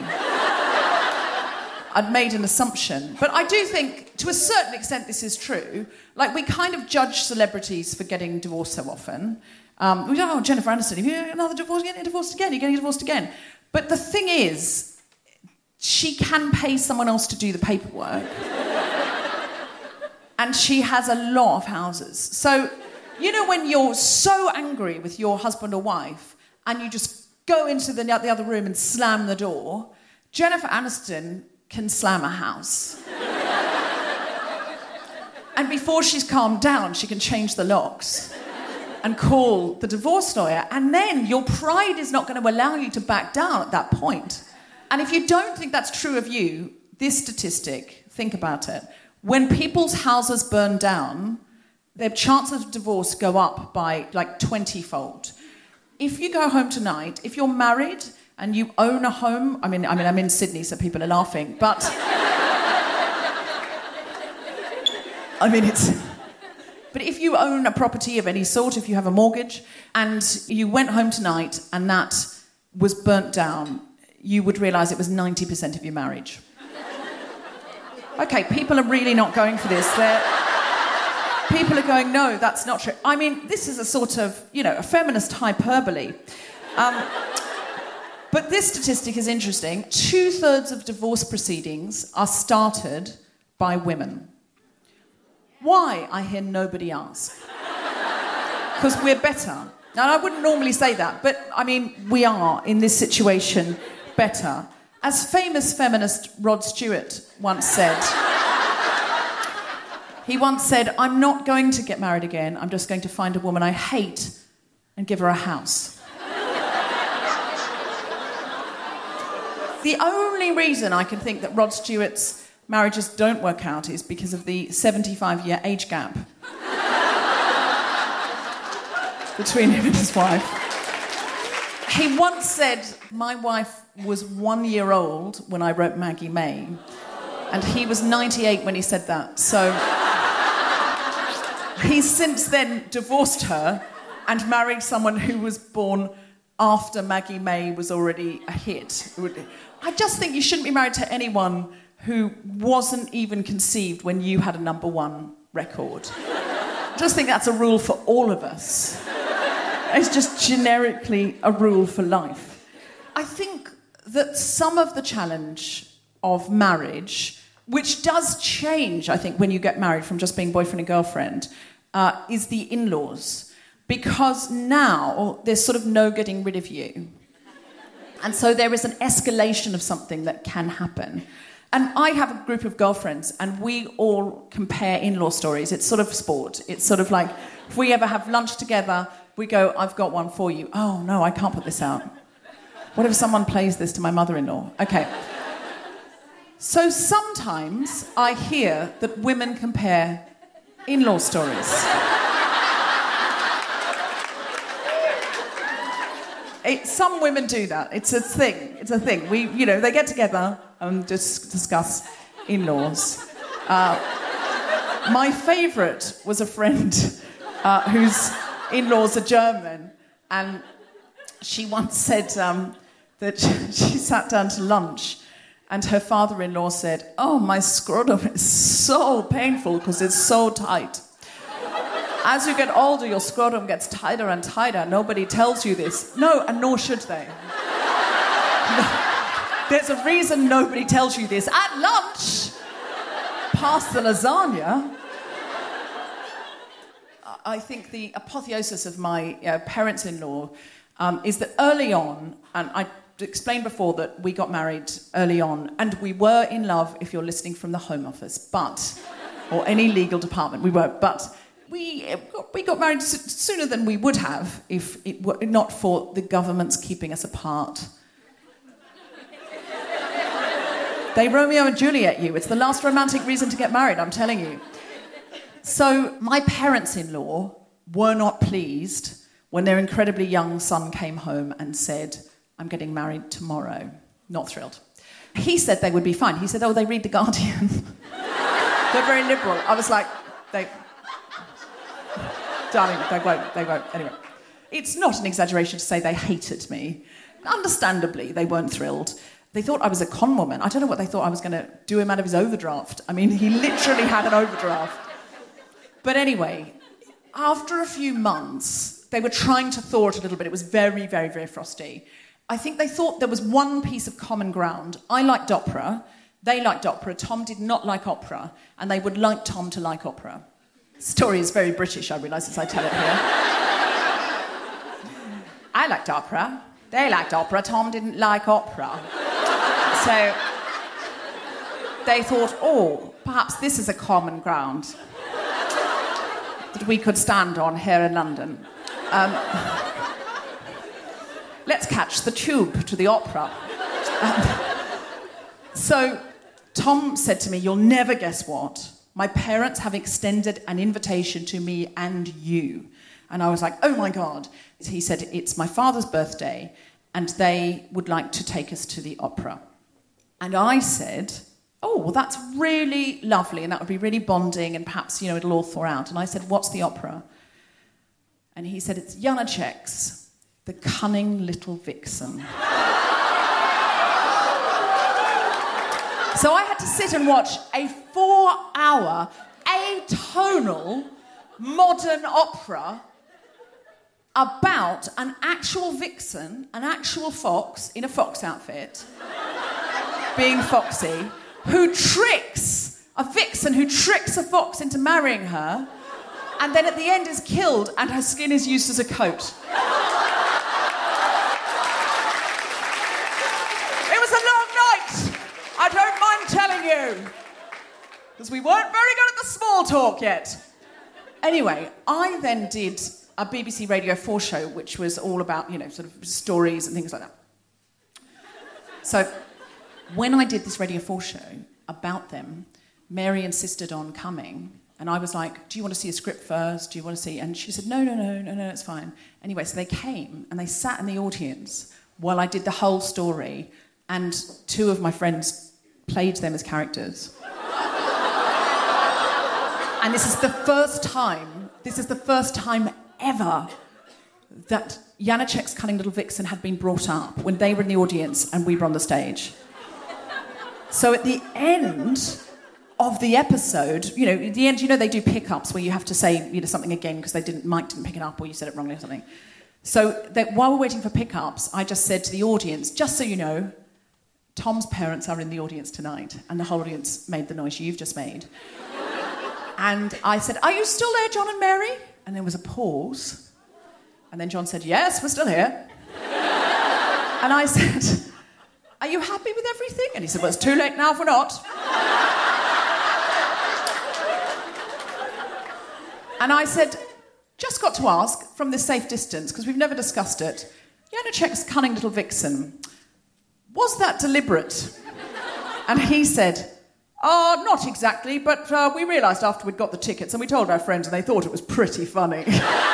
I'd made an assumption. But I do think, to a certain extent, this is true. Like, we kind of judge celebrities for getting divorced so often. We go, Jennifer Aniston, if you get another divorce, you're getting divorced again, you're getting divorced again. But the thing is, she can pay someone else to do the paperwork. And she has a lot of houses. So, when you're so angry with your husband or wife, and you just go into the other room and slam the door, Jennifer Aniston can slam a house. And before she's calmed down, she can change the locks and call the divorce lawyer. And then your pride is not going to allow you to back down at that point. And if you don't think that's true of you, this statistic, think about it. When people's houses burn down, their chances of divorce go up by like 20-fold. If you go home tonight, if you're married and you own a home... I mean, I'm in Sydney, so people are laughing, but... But if you own a property of any sort, if you have a mortgage, and you went home tonight and that was burnt down, you would realise it was 90% of your marriage. Okay, people are really not going for this. People are going, no, that's not true. I mean, this is a sort of, a feminist hyperbole. But this statistic is interesting. 2/3 of divorce proceedings are started by women. Why, I hear nobody ask. Because we're better. Now, I wouldn't normally say that, but, we are, in this situation, better. As famous feminist Rod Stewart once said, he once said, I'm not going to get married again, I'm just going to find a woman I hate and give her a house. The only reason I can think that Rod Stewart's marriages don't work out is because of the 75-year age gap between him and his wife. He once said, my wife was 1 year old when I wrote Maggie May, and he was 98 when he said that. So he's since then divorced her and married someone who was born after Maggie May was already a hit. I just think you shouldn't be married to anyone who wasn't even conceived when you had a #1 record. I just think that's a rule for all of us. It's just generically a rule for life. I think that some of the challenge of marriage, which does change, I think, when you get married from just being boyfriend and girlfriend, is the in-laws. Because now there's sort of no getting rid of you. And so there is an escalation of something that can happen. And I have a group of girlfriends, and we all compare in-law stories. It's sort of sport. It's sort of like, if we ever have lunch together, we go, I've got one for you. Oh, no, I can't put this out. What if someone plays this to my mother-in-law? Okay. So sometimes I hear that women compare in-law stories. Some women do that. It's a thing. It's a thing. They get together and discuss in-laws. My favourite was a friend whose in-laws are German, and she once said that she sat down to lunch, and her father-in-law said, "Oh, my scrotum is so painful because it's so tight. As you get older, your scrotum gets tighter and tighter. Nobody tells you this." No, and nor should they. No. There's a reason nobody tells you this. At lunch, past the lasagna, I think the apotheosis of my parents-in-law is that early on, and I explained before that we got married early on, and we were in love, if you're listening from the Home Office, or any legal department, we weren't, but we got married sooner than we would have if it were not for the government's keeping us apart. They Romeo and Juliet you. It's the last romantic reason to get married, I'm telling you. So my parents-in-law were not pleased when their incredibly young son came home and said, "I'm getting married tomorrow." Not thrilled. He said they would be fine. He said, "Oh, they read The Guardian." They're very liberal. I was like, darling, they won't. Anyway, it's not an exaggeration to say they hated me. Understandably, they weren't thrilled. They thought I was a con woman. I don't know what they thought I was going to do him out of his overdraft. I mean, he literally had an overdraft. But anyway, after a few months, they were trying to thaw it a little bit. It was very, very, very frosty. I think they thought there was one piece of common ground. I liked opera. They liked opera. Tom did not like opera. And they would like Tom to like opera. The story is very British, I realise, as I tell it here. I liked opera. They liked opera. Tom didn't like opera. So they thought, oh, perhaps this is a common ground that we could stand on here in London. Let's catch the tube to the opera. So Tom said to me, "You'll never guess what. My parents have extended an invitation to me and you." And I was like, oh my God. He said, "It's my father's birthday and they would like to take us to the opera." And I said, "Oh, well, that's really lovely and that would be really bonding and perhaps, it'll all thaw out." And I said, "What's the opera?" And he said, "It's Janacek's The Cunning Little Vixen." So I had to sit and watch a 4-hour atonal modern opera about an actual vixen, an actual fox in a fox outfit, being foxy, who tricks a vixen who tricks a fox into marrying her, and then at the end is killed and her skin is used as a coat. It was a long night, I don't mind telling you, because we weren't very good at the small talk yet. Anyway, I then did a BBC Radio 4 show, which was all about, sort of stories and things like that. So when I did this Radio 4 show about them, Mary insisted on coming, and I was like, do you want to see a script first? Do you want to see? And she said, no, it's fine. Anyway, so they came, and they sat in the audience while I did the whole story, and 2 of my friends played them as characters. And this is the first time ever that Janacek's Cunning Little Vixen had been brought up when they were in the audience and we were on the stage. So at the end of the episode, at the end, they do pickups where you have to say something again because Mike didn't pick it up or you said it wrongly or something. So while we're waiting for pickups, I just said to the audience, just so you know, Tom's parents are in the audience tonight, and the whole audience made the noise you've just made. And I said, are you still there, John and Mary? And there was a pause. And then John said, yes, we're still here. And I said, are you happy with everything? And he said, well, it's too late now if we're not. And I said, just got to ask, from this safe distance, because we've never discussed it, Janacek's Cunning Little Vixen, was that deliberate? And he said, not exactly, but we realised after we'd got the tickets and we told our friends and they thought it was pretty funny.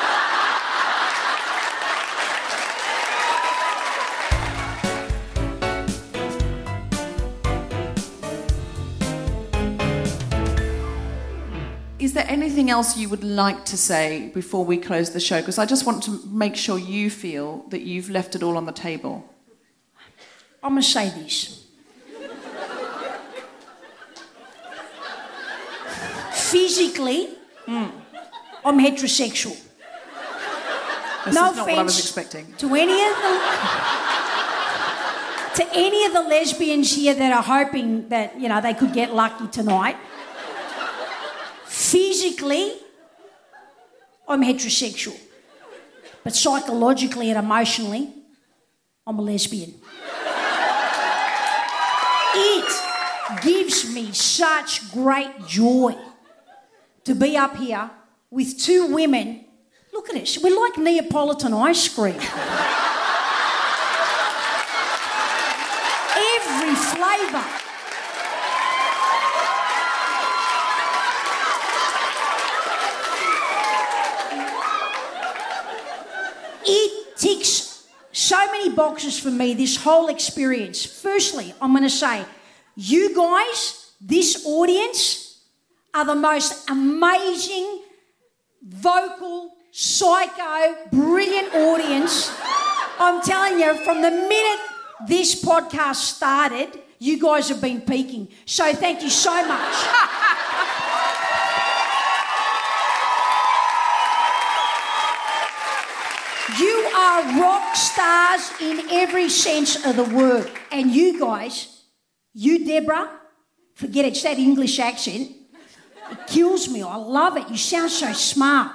Is there anything else you would like to say before we close the show? Because I just want to make sure you feel that you've left it all on the table. I'm going to say this. Physically, I'm heterosexual. This no is not what I was expecting. To any of the lesbians here that are hoping that, they could get lucky tonight. Physically, I'm heterosexual. But psychologically and emotionally, I'm a lesbian. It gives me such great joy to be up here with 2 women. Look at it, we're like Neapolitan ice cream. Every flavour. It ticks so many boxes for me, this whole experience. Firstly, I'm going to say, you guys, this audience, are the most amazing, vocal, psycho, brilliant audience. I'm telling you, from the minute this podcast started, you guys have been peaking. So thank you so much. You are rock stars in every sense of the word. And you guys, you, Deborah, forget it, it's that English accent. It kills me. I love it. You sound so smart.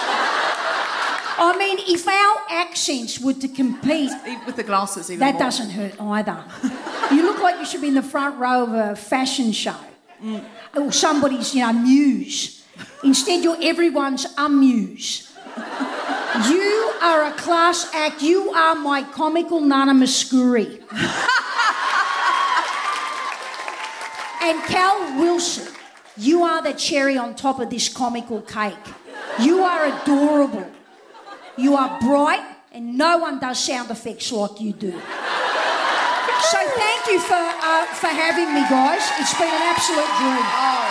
I mean, if our accents were to compete... With the glasses, even that more. Doesn't hurt either. You look like you should be in the front row of a fashion show. Or somebody's, muse. Instead, you're everyone's amuse. You are a class act. You are my comical Nana Muscuri. And Cal Wilson, you are the cherry on top of this comical cake. You are adorable. You are bright, and no one does sound effects like you do. So thank you for having me, guys. It's been an absolute dream.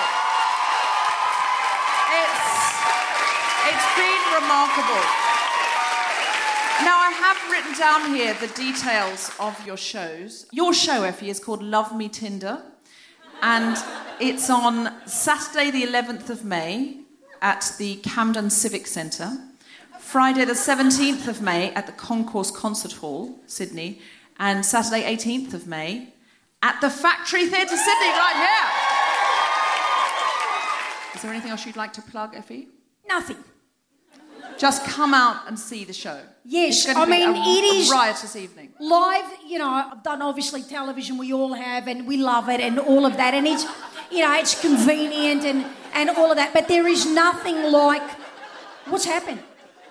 It's been remarkable. Now, I have written down here the details of your shows. Your show, Effie, is called Love Me Tinder. And it's on Saturday the 11th of May at the Camden Civic Centre, Friday the 17th of May at the Concourse Concert Hall, Sydney, and Saturday 18th of May at the Factory Theatre Sydney, right here. Is there anything else you'd like to plug, Effie? Nothing. Just come out and see the show. Yes, it's going to be it is a riotous evening. Live, I've done obviously television, we all have, and we love it and all of that. And it's, it's convenient and all of that. But there is nothing like... What's happened?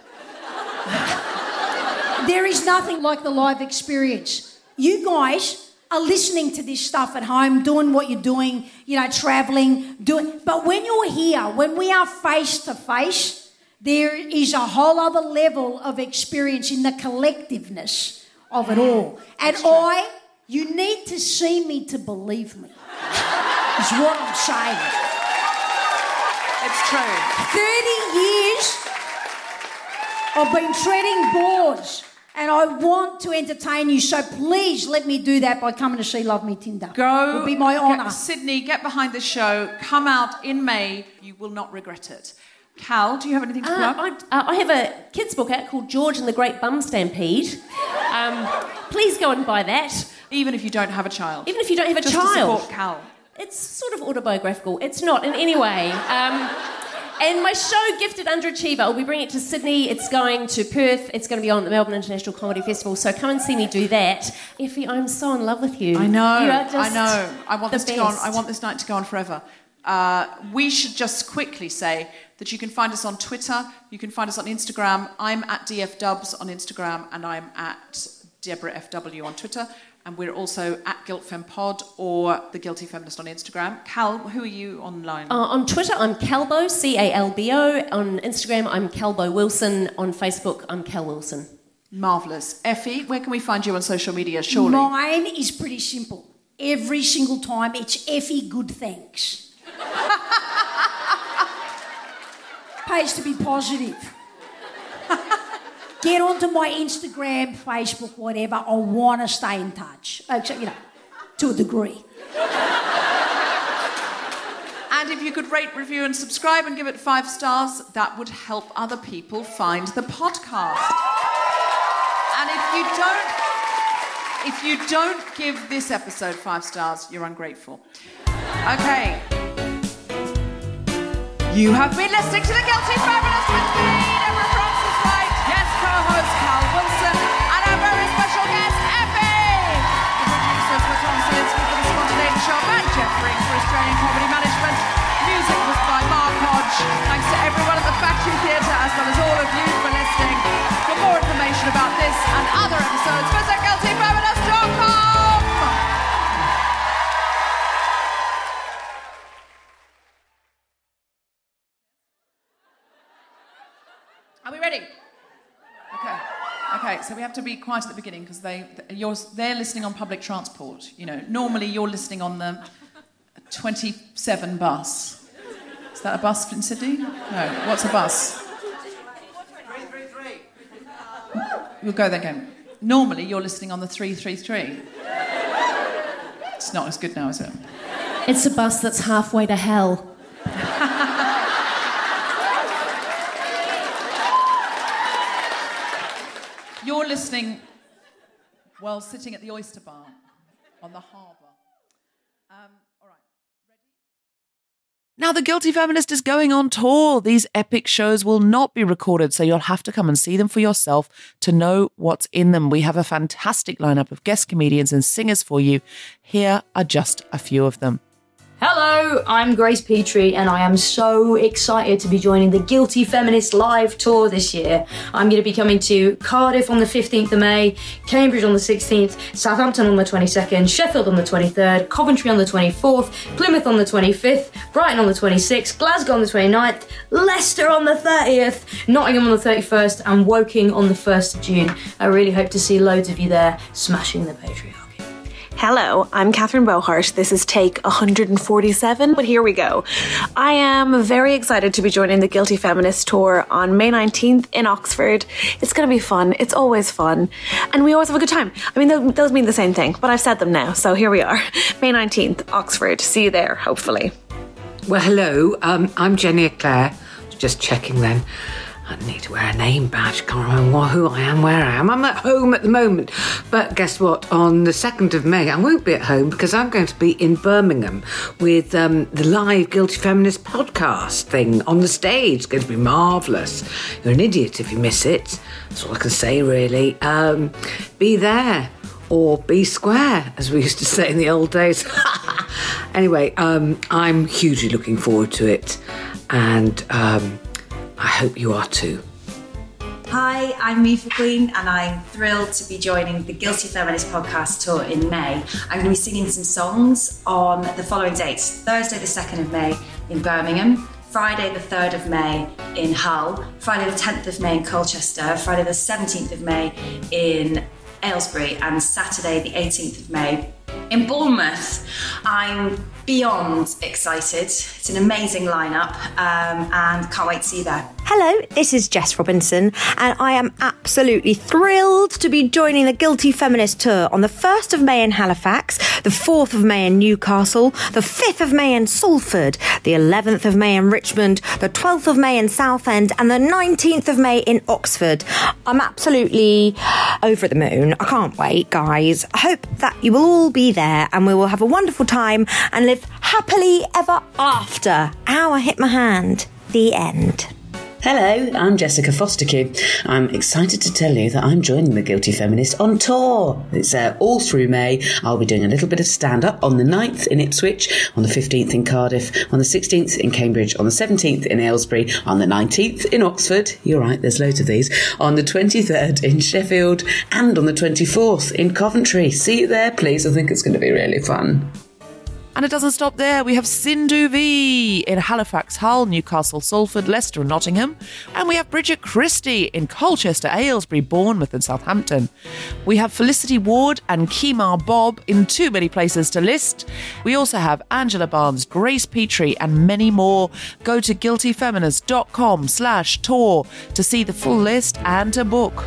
There is nothing like the live experience. You guys are listening to this stuff at home, doing what you're doing, travelling, but when you're here, when we are face to face, there is a whole other level of experience in the collectiveness of it all. And you need to see me to believe me, is what I'm saying. It's true. 30 years I've been treading boards. And I want to entertain you, so please let me do that by coming to see Love Me Tinder. It would be my honour. Sydney, get behind the show. Come out in May. You will not regret it. Cal, do you have anything to plug? I have a kids' book out called George and the Great Bum Stampede. Please go and buy that. Even if you don't have a child. Even if you don't have a child. Just to support Cal. It's sort of autobiographical. It's not in any way. And my show, Gifted Underachiever, I'll be bringing it to Sydney. It's going to Perth. It's going to be on the Melbourne International Comedy Festival. So come and see me do that. Effie, I'm so in love with you. I know. You are just I know. I want the this to go on. I want this night to go on forever. We should just quickly say that you can find us on Twitter. You can find us on Instagram. I'm at DF Dubs on Instagram, and I'm at Deborah FW on Twitter. And we're also at GuiltFemPod or The Guilty Feminist on Instagram. Cal, who are you online? On Twitter, I'm Calbo, C-A-L-B-O. On Instagram, I'm Calbo Wilson. On Facebook, I'm Cal Wilson. Marvellous. Effie, where can we find you on social media, surely? Mine is pretty simple. Every single time, it's Effie Good Thanks. Pays to be positive. Get onto my Instagram, Facebook, whatever. I want to stay in touch. To a degree. And if you could rate, review and subscribe and give it 5 stars, that would help other people find the podcast. And if you don't give this episode 5 stars, you're ungrateful. Okay. You have been listening to The Guilty Feminist with me, Deborah Frances-White, guest co-host Cal Wilson, and our very special guest, Effie. The producers were Tom Salinsky for The Spontaneity Shop and Jeff Ring for Australian Comedy Management. Music was by Mark Hodge. Thanks to everyone at the Factory Theatre, as well as all of you for listening. For more information about this and other episodes, visit guiltyfeminist.com. Are we ready? Okay, so we have to be quiet at the beginning because they're listening on public transport. Normally you're listening on the 27 bus. Is that a bus in Sydney? No. What's a bus? 333. We'll go there again. Normally you're listening on the 333. It's not as good now, is it? It's a bus that's halfway to hell. You're listening while sitting at the Oyster Bar on the harbour. All right. Ready? Now, The Guilty Feminist is going on tour. These epic shows will not be recorded, so you'll have to come and see them for yourself to know what's in them. We have a fantastic lineup of guest comedians and singers for you. Here are just a few of them. Hello, I'm Grace Petrie and I am so excited to be joining the Guilty Feminist live tour this year. I'm going to be coming to Cardiff on the 15th of May, Cambridge on the 16th, Southampton on the 22nd, Sheffield on the 23rd, Coventry on the 24th, Plymouth on the 25th, Brighton on the 26th, Glasgow on the 29th, Leicester on the 30th, Nottingham on the 31st and Woking on the 1st of June. I really hope to see loads of you there smashing the patriarchy. Hello, I'm Catherine Bohart. This is take 147, but here we go. I am very excited to be joining the Guilty Feminist Tour on May 19th in Oxford. It's going to be fun. It's always fun. And we always have a good time. I mean, those mean the same thing, but I've said them now, so here we are. May 19th, Oxford. See you there, hopefully. Well, hello, I'm Jenny Eclair. Just checking then. I need to wear a name badge. Can't remember who I am, where I am. I'm at home at the moment. But guess what? On the 2nd of May, I won't be at home because I'm going to be in Birmingham with the live Guilty Feminist podcast thing on the stage. It's going to be marvellous. You're an idiot if you miss it. That's all I can say, really. Be there. Or be square, as we used to say in the old days. Anyway, I'm hugely looking forward to it. And I hope you are too. Hi, I'm Mifa Queen and I'm thrilled to be joining the Guilty Feminist podcast tour in May. I'm going to be singing some songs on the following dates: Thursday the 2nd of May in Birmingham, Friday the 3rd of May in Hull, Friday the 10th of May in Colchester, Friday the 17th of May in Aylesbury, and Saturday the 18th of May in Bournemouth. I'm beyond excited. It's an amazing lineup and can't wait to see you there. Hello, this is Jess Robinson and I am absolutely thrilled to be joining the Guilty Feminist Tour on the 1st of May in Halifax, the 4th of May in Newcastle, the 5th of May in Salford, the 11th of May in Richmond, the 12th of May in Southend and the 19th of May in Oxford. I'm absolutely over the moon. I can't wait, guys. I hope that you will all be there and we will have a wonderful time and live happily ever after. Ow, I hit my hand. The end. Hello, I'm Jessica Fosterkew. I'm excited to tell you that I'm joining the Guilty Feminist on tour. It's all through May. I'll be doing a little bit of stand-up on the 9th in Ipswich, on the 15th in Cardiff, on the 16th in Cambridge, on the 17th in Aylesbury, on the 19th in Oxford, you're right, there's loads of these, on the 23rd in Sheffield, and on the 24th in Coventry. See you there, please. I think it's going to be really fun. And it doesn't stop there. We have Sindhu V in Halifax, Hull, Newcastle, Salford, Leicester and Nottingham. And we have Bridget Christie in Colchester, Aylesbury, Bournemouth and Southampton. We have Felicity Ward and Kemar Bob in too many places to list. We also have Angela Barnes, Grace Petrie and many more. Go to guiltyfeminist.com/tour to see the full list and to book.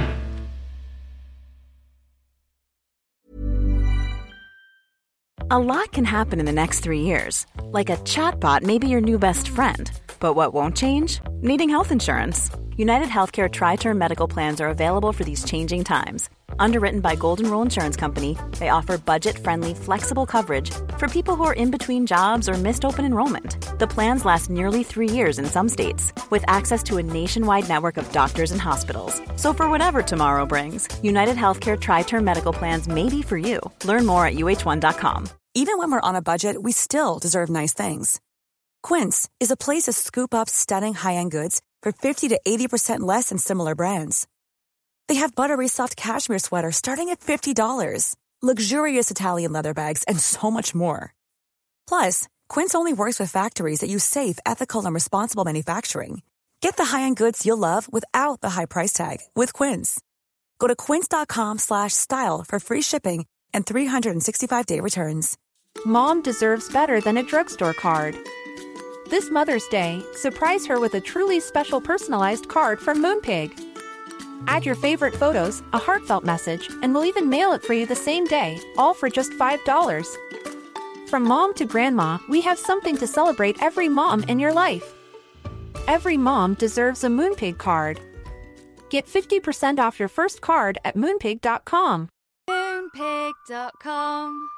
A lot can happen in the next 3 years. Like a chatbot may be your new best friend. But what won't change? Needing health insurance. United Healthcare Tri-Term Medical Plans are available for these changing times. Underwritten by Golden Rule Insurance Company, they offer budget-friendly, flexible coverage for people who are in between jobs or missed open enrollment. The plans last nearly 3 years in some states, with access to a nationwide network of doctors and hospitals. So for whatever tomorrow brings, United Healthcare Tri-Term Medical Plans may be for you. Learn more at uh1.com. Even when we're on a budget, we still deserve nice things. Quince is a place to scoop up stunning high-end goods for 50 to 80% less than similar brands. They have buttery soft cashmere sweaters starting at $50, luxurious Italian leather bags, and so much more. Plus, Quince only works with factories that use safe, ethical, and responsible manufacturing. Get the high-end goods you'll love without the high price tag with Quince. Go to quince.com/style for free shipping and 365-day returns. Mom deserves better than a drugstore card. This Mother's Day, surprise her with a truly special personalized card from Moonpig. Add your favorite photos, a heartfelt message, and we'll even mail it for you the same day, all for just $5. From mom to grandma, we have something to celebrate every mom in your life. Every mom deserves a Moonpig card. Get 50% off your first card at moonpig.com. Moonpig.com.